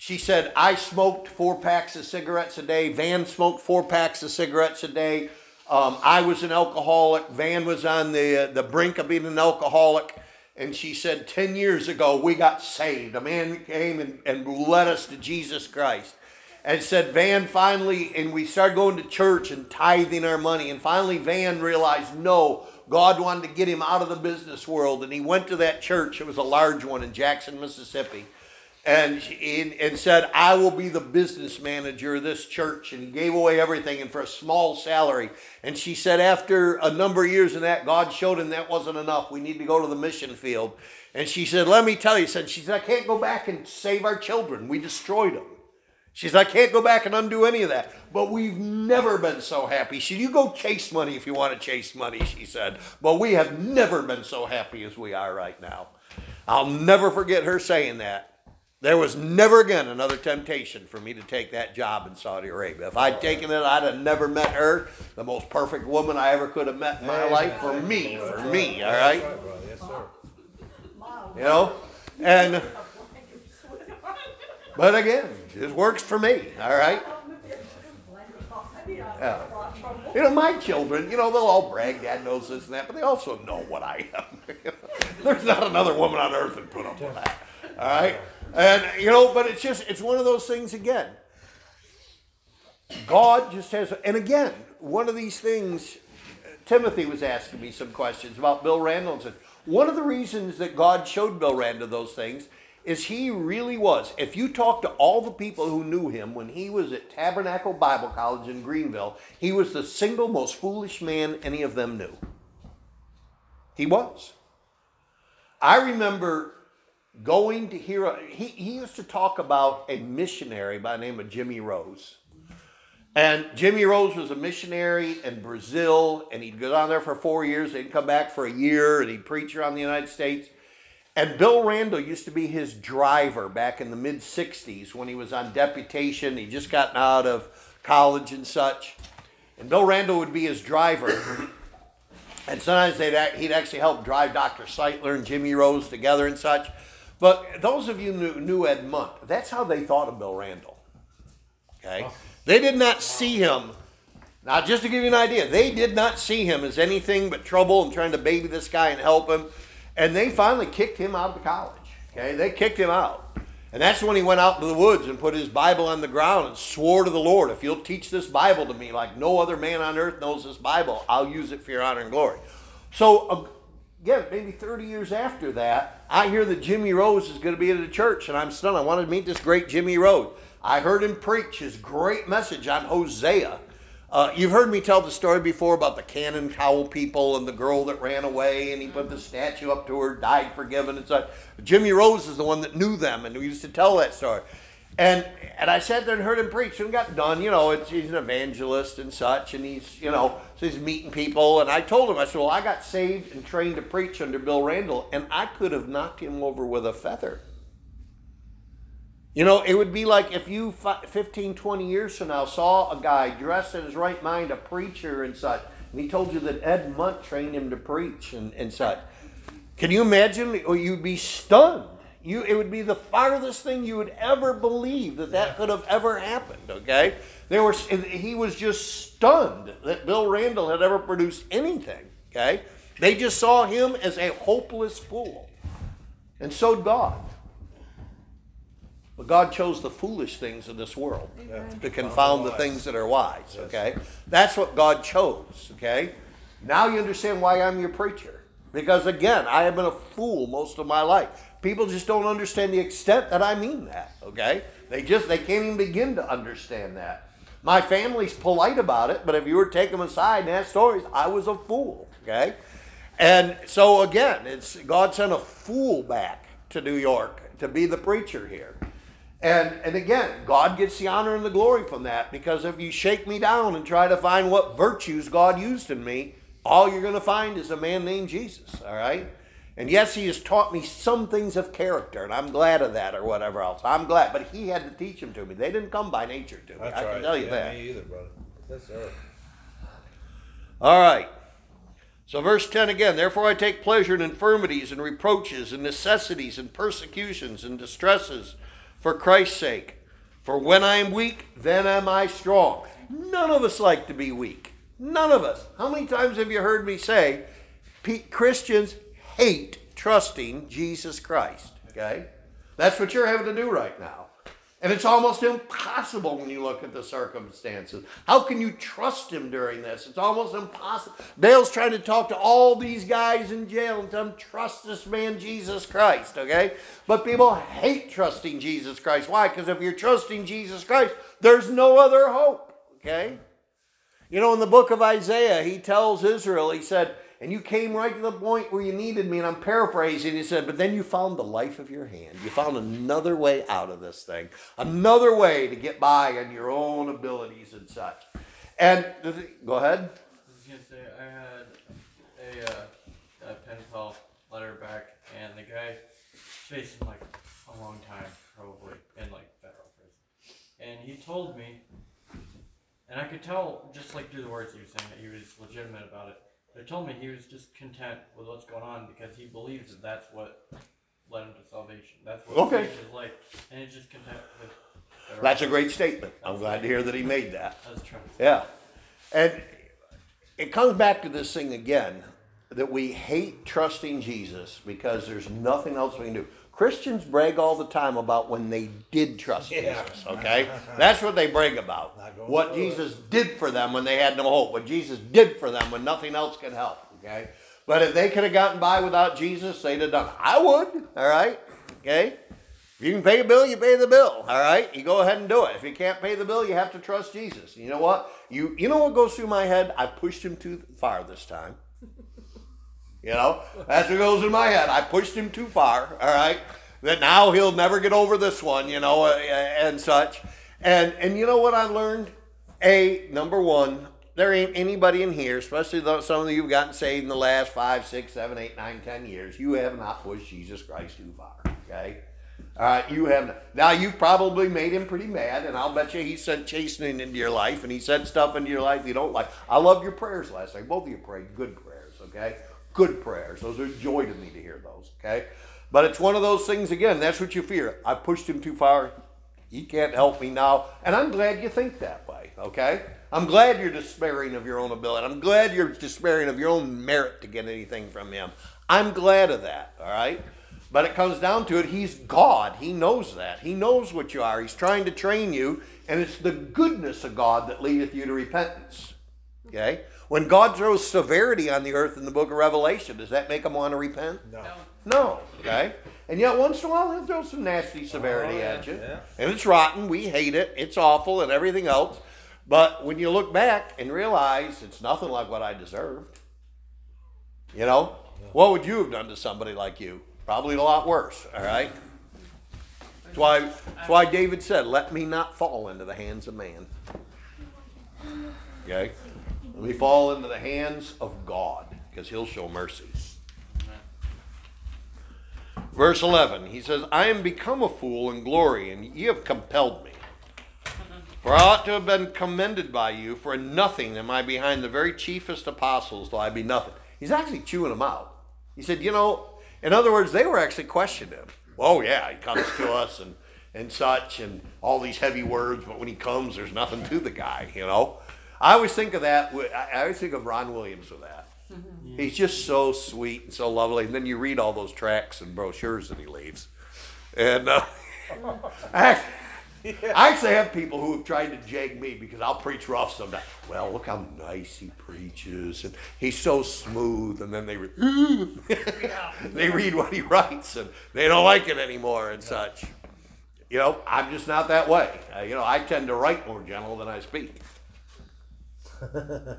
I smoked 4 packs of cigarettes a day. Van smoked 4 packs of cigarettes a day. I was an alcoholic. Van was on the brink of being an alcoholic. And she said, 10 years ago, we got saved. A man came and led us to Jesus Christ. And said, Van finally, and we started going to church and tithing our money. And finally, Van realized, no, God wanted to get him out of the business world. And he went to that church. It was a large one in Jackson, Mississippi. And said, I will be the business manager of this church. And he gave away everything and for a small salary. And she said after a number of years in that, God showed him that wasn't enough. We need to go to the mission field. And she said, let me tell you, she said, I can't go back and save our children. We destroyed them. She said, I can't go back and undo any of that. But we've never been so happy. She said, you go chase money if you want to chase money, she said. But we have never been so happy as we are right now. I'll never forget her saying that. There was never again another temptation for me to take that job in Saudi Arabia. If I'd taken it, I'd have never met her, the most perfect woman I ever could have met in my life. For me, all right? Yes, sir. You know? And, but again, it works for me, all right? Yeah. You know, my children, they'll all brag, Dad knows this and that, but they also know what I am. There's not another woman on earth that put up with that, all right? And, but it's one of those things again. God just has, and again, one of these things, Timothy was asking me some questions about Bill Randall and said, one of the reasons that God showed Bill Randall those things is he really was. If you talk to all the people who knew him when he was at Tabernacle Bible College in Greenville, he was the single most foolish man any of them knew. He was. I remember going to hear, he used to talk about a missionary by the name of Jimmy Rose. And Jimmy Rose was a missionary in Brazil, and he'd go down there for 4 years, he'd come back for a year, and he'd preach around the United States. And Bill Randall used to be his driver back in the mid-60s when he was on deputation. He'd just gotten out of college and such. And Bill Randall would be his driver. And sometimes he'd actually help drive Dr. Seitler and Jimmy Rose together and such. But those of you who knew Ed Munt, that's how they thought of Bill Randall. Okay? They did not see him, now just to give you an idea, they did not see him as anything but trouble and trying to baby this guy and help him. And they finally kicked him out of the college. Okay? They kicked him out. And that's when he went out into the woods and put his Bible on the ground and swore to the Lord, if you'll teach this Bible to me like no other man on earth knows this Bible, I'll use it for your honor and glory. So, again, maybe 30 years after that, I hear that Jimmy Rose is going to be at a church, and I'm stunned. I wanted to meet this great Jimmy Rose. I heard him preach his great message on Hosea. You've heard me tell the story before about the Cannon Cowell people and the girl that ran away, and he put the statue up to her, died forgiven and such. Jimmy Rose is the one that knew them, and we used to tell that story. And I sat there and heard him preach, and got done. He's an evangelist and such, and he's, so he's meeting people. And I told him, I said, well, I got saved and trained to preach under Bill Randall, and I could have knocked him over with a feather. It would be like if you 15, 20 years from now saw a guy dressed in his right mind, a preacher and such, and he told you that Ed Munt trained him to preach and such. Can you imagine? Or you'd be stunned. It would be the farthest thing you would ever believe that could have ever happened, okay? He was just stunned that Bill Randall had ever produced anything, okay? They just saw him as a hopeless fool. And so did God. But God chose the foolish things of this world to confound the things that are wise, okay? That's what God chose, okay? Now you understand why I'm your preacher. Because again, I have been a fool most of my life. People just don't understand the extent that I mean that, okay? They can't even begin to understand that. My family's polite about it, but if you were to take them aside and ask stories, I was a fool, okay? And so again, God sent a fool back to New York to be the preacher here. And again, God gets the honor and the glory from that, because if you shake me down and try to find what virtues God used in me, all you're going to find is a man named Jesus, all right? And yes, he has taught me some things of character, and I'm glad of that or whatever else. I'm glad, but he had to teach them to me. They didn't come by nature to me. That's I right. can tell you that. Me either, brother. Yes, sir. All right. So verse 10 again, therefore I take pleasure in infirmities and reproaches and necessities and persecutions and distresses for Christ's sake. For when I am weak, then am I strong. None of us like to be weak. None of us. How many times have you heard me say Christians hate trusting Jesus Christ? Okay? That's what you're having to do right now. And it's almost impossible when you look at the circumstances. How can you trust him during this? It's almost impossible. Dale's trying to talk to all these guys in jail and tell them, trust this man, Jesus Christ, okay? But people hate trusting Jesus Christ. Why? Because if you're trusting Jesus Christ, there's no other hope, okay? You know, in the book of Isaiah, he tells Israel, he said, and you came right to the point where you needed me, and I'm paraphrasing, he said, but then you found the life of your hand. You found another way out of this thing. Another way to get by on your own abilities and such. And, go ahead. I was going to say, I had a pen pal letter back, and the guy facing like a long time, probably, in like federal prison. And he told me, and I could tell just like through the words he was saying that he was legitimate about it. They told me he was just content with what's going on because he believes that that's what led him to salvation. That's what faith is like, and he's just content with. That's a great statement. I'm glad to hear that he made that. That's true. Yeah, and it comes back to this thing again that we hate trusting Jesus because there's nothing else we can do. Christians brag all the time about when they did trust Jesus, okay? That's what they brag about. What Jesus did for them when they had no hope. What Jesus did for them when nothing else could help, okay? But if they could have gotten by without Jesus, they'd have done it. I would, all right? Okay? If you can pay a bill, you pay the bill, all right? You go ahead and do it. If you can't pay the bill, you have to trust Jesus. You know what? You know what goes through my head? I pushed him too far this time. You know, that's what goes in my head. I pushed him too far, all right? That now he'll never get over this one, you know, and such. And you know what I learned? Number one, there ain't anybody in here, especially some of you have gotten saved in the last 5, 6, 7, 8, 9, 10 years. You have not pushed Jesus Christ too far, okay? All right, you have not. Now, you've probably made him pretty mad, and I'll bet you he sent chastening into your life, and he said stuff into your life you don't like. I loved your prayers last night. Both of you prayed good prayers, okay? Good prayers. Those are joy to me to hear those, okay? But it's one of those things, again, that's what you fear. I pushed him too far. He can't help me now. And I'm glad you think that way, okay? I'm glad you're despairing of your own ability. I'm glad you're despairing of your own merit to get anything from him. I'm glad of that, all right? But it comes down to it, he's God. He knows that. He knows what you are. He's trying to train you, and it's the goodness of God that leadeth you to repentance, okay? When God throws severity on the earth in the book of Revelation, does that make him want to repent? No, okay? And yet once in a while he'll throw some nasty severity at you. Yeah. And it's rotten, we hate it, it's awful and everything else. But when you look back and realize it's nothing like what I deserved, you know, what would you have done to somebody like you? Probably a lot worse, all right? That's why David said, let me not fall into the hands of man. Okay? Let me fall into the hands of God, because he'll show mercy. Verse 11, he says, I am become a fool in glory, and ye have compelled me. For I ought to have been commended by you, for nothing am I behind the very chiefest apostles, though I be nothing. He's actually chewing them out. He said, you know, in other words, they were actually questioning him. Oh yeah, he comes to us and such, and all these heavy words, but when he comes, there's nothing to the guy, you know. I always think of that, I always think of Ron Williams with that. Mm-hmm. He's just so sweet and so lovely, and then you read all those tracts and brochures that he leaves. And I actually have people who have tried to jag me because I'll preach rough sometimes. Well, look how nice he preaches, and he's so smooth, and then they read what he writes, and they don't like it anymore and such. You know, I'm just not that way. You know, I tend to write more gentle than I speak. And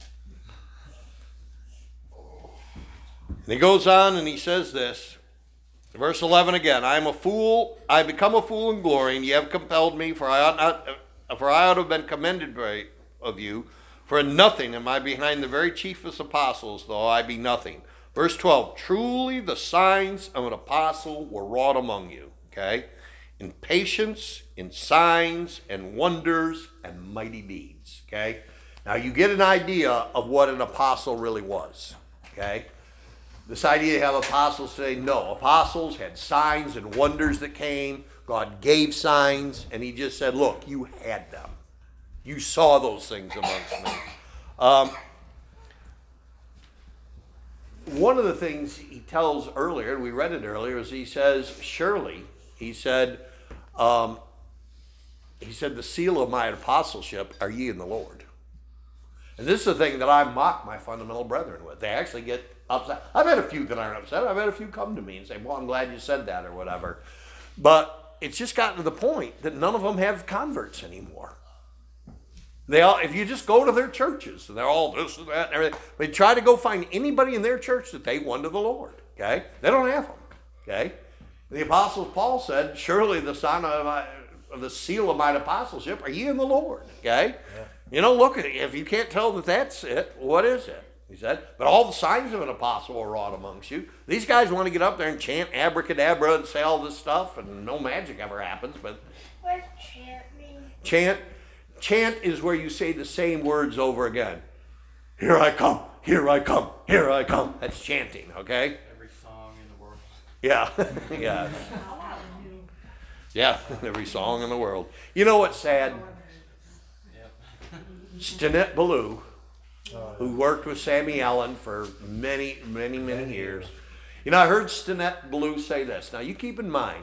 he goes on and he says this, verse 11 again, I am a fool, I become a fool in glory, and ye have compelled me, for I ought to have been commended of you, for in nothing am I behind the very chiefest apostles, though I be nothing. Verse 12, truly the signs of an apostle were wrought among you, okay? In patience, in signs, and wonders, and mighty deeds, okay? Now you get an idea of what an apostle really was, okay? This idea you have apostles say, no, apostles had signs and wonders that came. God gave signs, and he just said, look, you had them. You saw those things amongst me. One of the things he tells earlier, and we read it earlier, is he says, surely, he said, the seal of my apostleship are ye in the Lord. And this is the thing that I mock my fundamental brethren with. They actually get upset. I've had a few that aren't upset. I've had a few come to me and say, well, I'm glad you said that or whatever. But it's just gotten to the point that none of them have converts anymore. They all, if you just go to their churches, and they're all this and that and everything, they try to go find anybody in their church that they won to the Lord. Okay? They don't have them. Okay? The Apostle Paul said, surely the sign of the seal of my apostleship are ye in the Lord. Okay? Yeah. You know, look, if you can't tell that that's it, what is it? He said, but all the signs of an apostle are wrought amongst you. These guys want to get up there and chant abracadabra and say all this stuff, and no magic ever happens. But what does chant mean? Chant is where you say the same words over again. Here I come, here I come, here I come. That's chanting, okay? Every song in the world. Yeah, yeah. Yeah, every song in the world. You know what's sad? Stinnett Ballou, who worked with Sammy Allen for many years. You know, I heard Stinnett Ballou say this. Now, you keep in mind,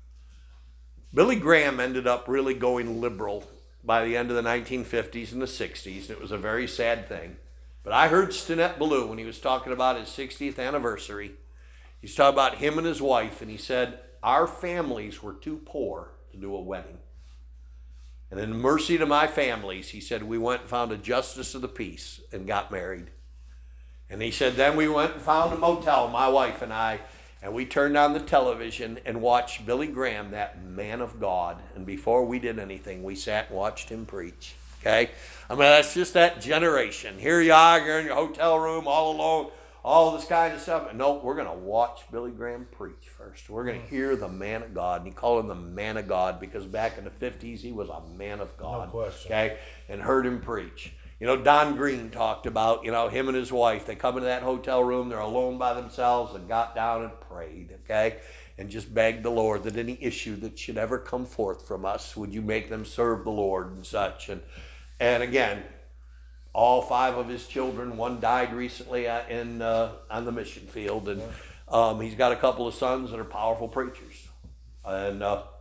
Billy Graham ended up really going liberal by the end of the 1950s and the 60s, and it was a very sad thing. But I heard Stinnett Ballou when he was talking about his 60th anniversary. He's talking about him and his wife, and he said, our families were too poor to do a wedding. And in mercy to my families, he said, we went and found a justice of the peace and got married. And he said, then we went and found a motel, my wife and I, and we turned on the television and watched Billy Graham, that man of God. And before we did anything, we sat and watched him preach. Okay? I mean, that's just that generation. Here you are, you're in your hotel room all alone, all this kind of stuff. No, we're going to watch Billy Graham preach first. We're going to hear the man of God. And he called him the man of God because back in the 50s, he was a man of God. No question. Okay? And heard him preach. You know, Don Green talked about, you know, him and his wife. They come into that hotel room, they're alone by themselves, and got down and prayed, okay? And just begged the Lord that any issue that should ever come forth from us, would you make them serve the Lord and such. And again, all 5 of his children, one died recently on the mission field, and he's got a couple of sons that are powerful preachers. And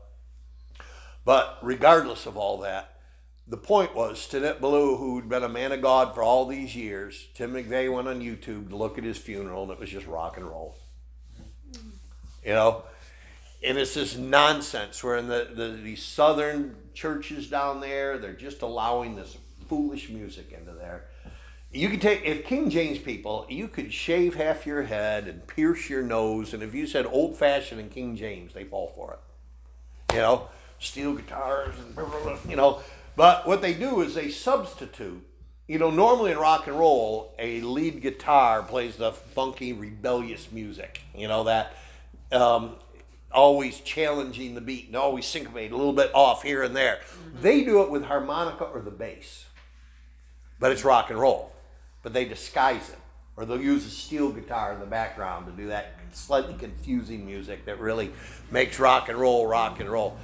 but regardless of all that, the point was, Stinnett Ballou, who'd been a man of God for all these years, Tim McVeigh went on YouTube to look at his funeral, and it was just rock and roll. You know? And it's this nonsense where in the southern churches down there, they're just allowing this foolish music into there. You could take, if King James people, you could shave half your head and pierce your nose, and if you said old-fashioned and King James, they fall for it. You know? Steel guitars and blah, blah, blah, you know. But what they do is they substitute. You know, normally in rock and roll, a lead guitar plays the funky, rebellious music. You know, that always challenging the beat and always syncopate a little bit off here and there. Mm-hmm. They do it with harmonica or the bass. But it's rock and roll. But they disguise it. Or they'll use a steel guitar in the background to do that slightly confusing music that really makes rock and roll rock and roll.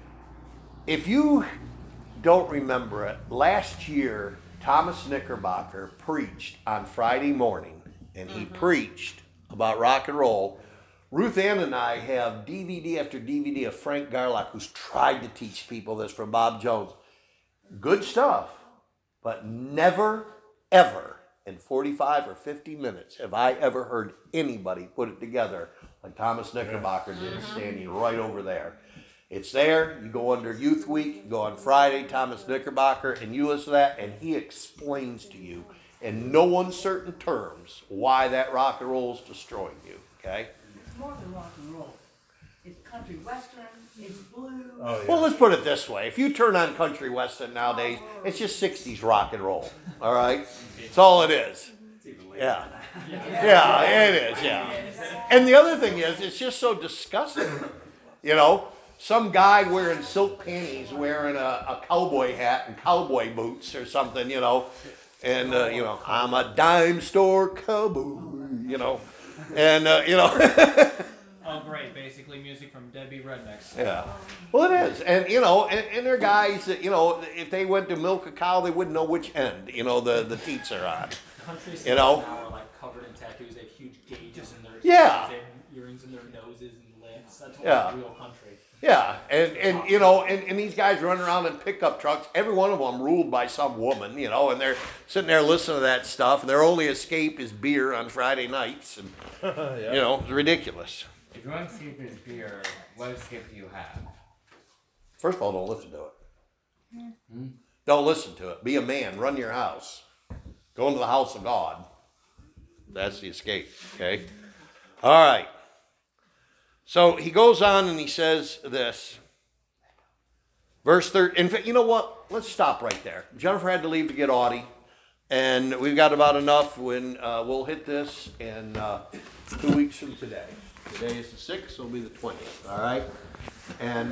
If you don't remember it, last year Thomas Knickerbocker preached on Friday morning, and he preached about rock and roll. Ruth Ann and I have DVD after DVD of Frank Garlock, who's tried to teach people this, from Bob Jones. Good stuff, but never, ever in 45 or 50 minutes have I ever heard anybody put it together like Thomas Knickerbocker did, standing right over there. It's there. You go under Youth Week, you go on Friday, Thomas Knickerbocker, and you listen to that, and he explains to you in no uncertain terms why that rock and roll is destroying you, okay? It's more than rock and roll. It's country western, it's blues. Oh, yeah. Well, let's put it this way. If you turn on country western nowadays, it's just 60s rock and roll, all right? That's all it is. Yeah. Yeah, it is, yeah. And the other thing is, it's just so disgusting, you know? Some guy wearing silk panties, wearing a cowboy hat and cowboy boots or something, you know, and, you know, I'm a dime store cowboy, you know, and, you know. Oh, great, based basically music from Debbie Rednecks. Yeah. Well, it is. And, you know, and they're guys that, you know, if they went to milk a cow, they wouldn't know which end, you know, the teats are on. Country You singers know? now are like covered in tattoos. They have huge gauges in their Yeah. They have earrings in their noses and lips. That's Yeah. real country. Yeah, and you know, and these guys run around in pickup trucks, every one of them ruled by some woman, you know, and they're sitting there listening to that stuff, and their only escape is beer on Friday nights, and, Yeah. you know, it's ridiculous. If your escape is beer, what escape do you have? First of all, don't listen to it. Don't listen to it. Be a man, run your house. Go into the house of God. That's the escape, okay? All right. So he goes on and he says this. Verse 13. In fact, you know what? Let's stop right there. Jennifer had to leave to get Audie. And we've got about enough when we'll hit this in 2 weeks from today. Today is the 6th, so it'll be the 20th. All right? And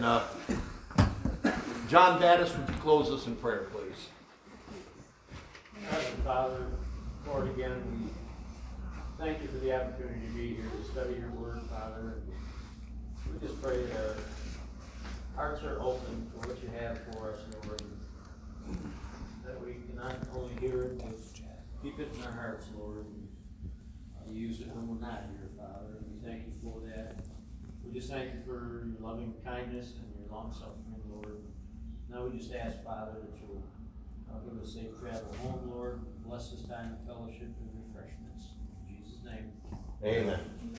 John Gaddis, would you close us in prayer, please? Heavenly Father, Lord, again, we thank you for the opportunity to be here to study your word, Father. We just pray that our hearts are open for what you have for us, Lord. That we can not only hear it, but keep it in our hearts, Lord. And use it when we're not here, Father. And we thank you for that. We just thank you for your loving kindness and your long suffering, Lord. Now we just ask, Father, that you'll give us safe travel home, Lord. Bless this time of fellowship and refreshments. In Jesus' name. Amen.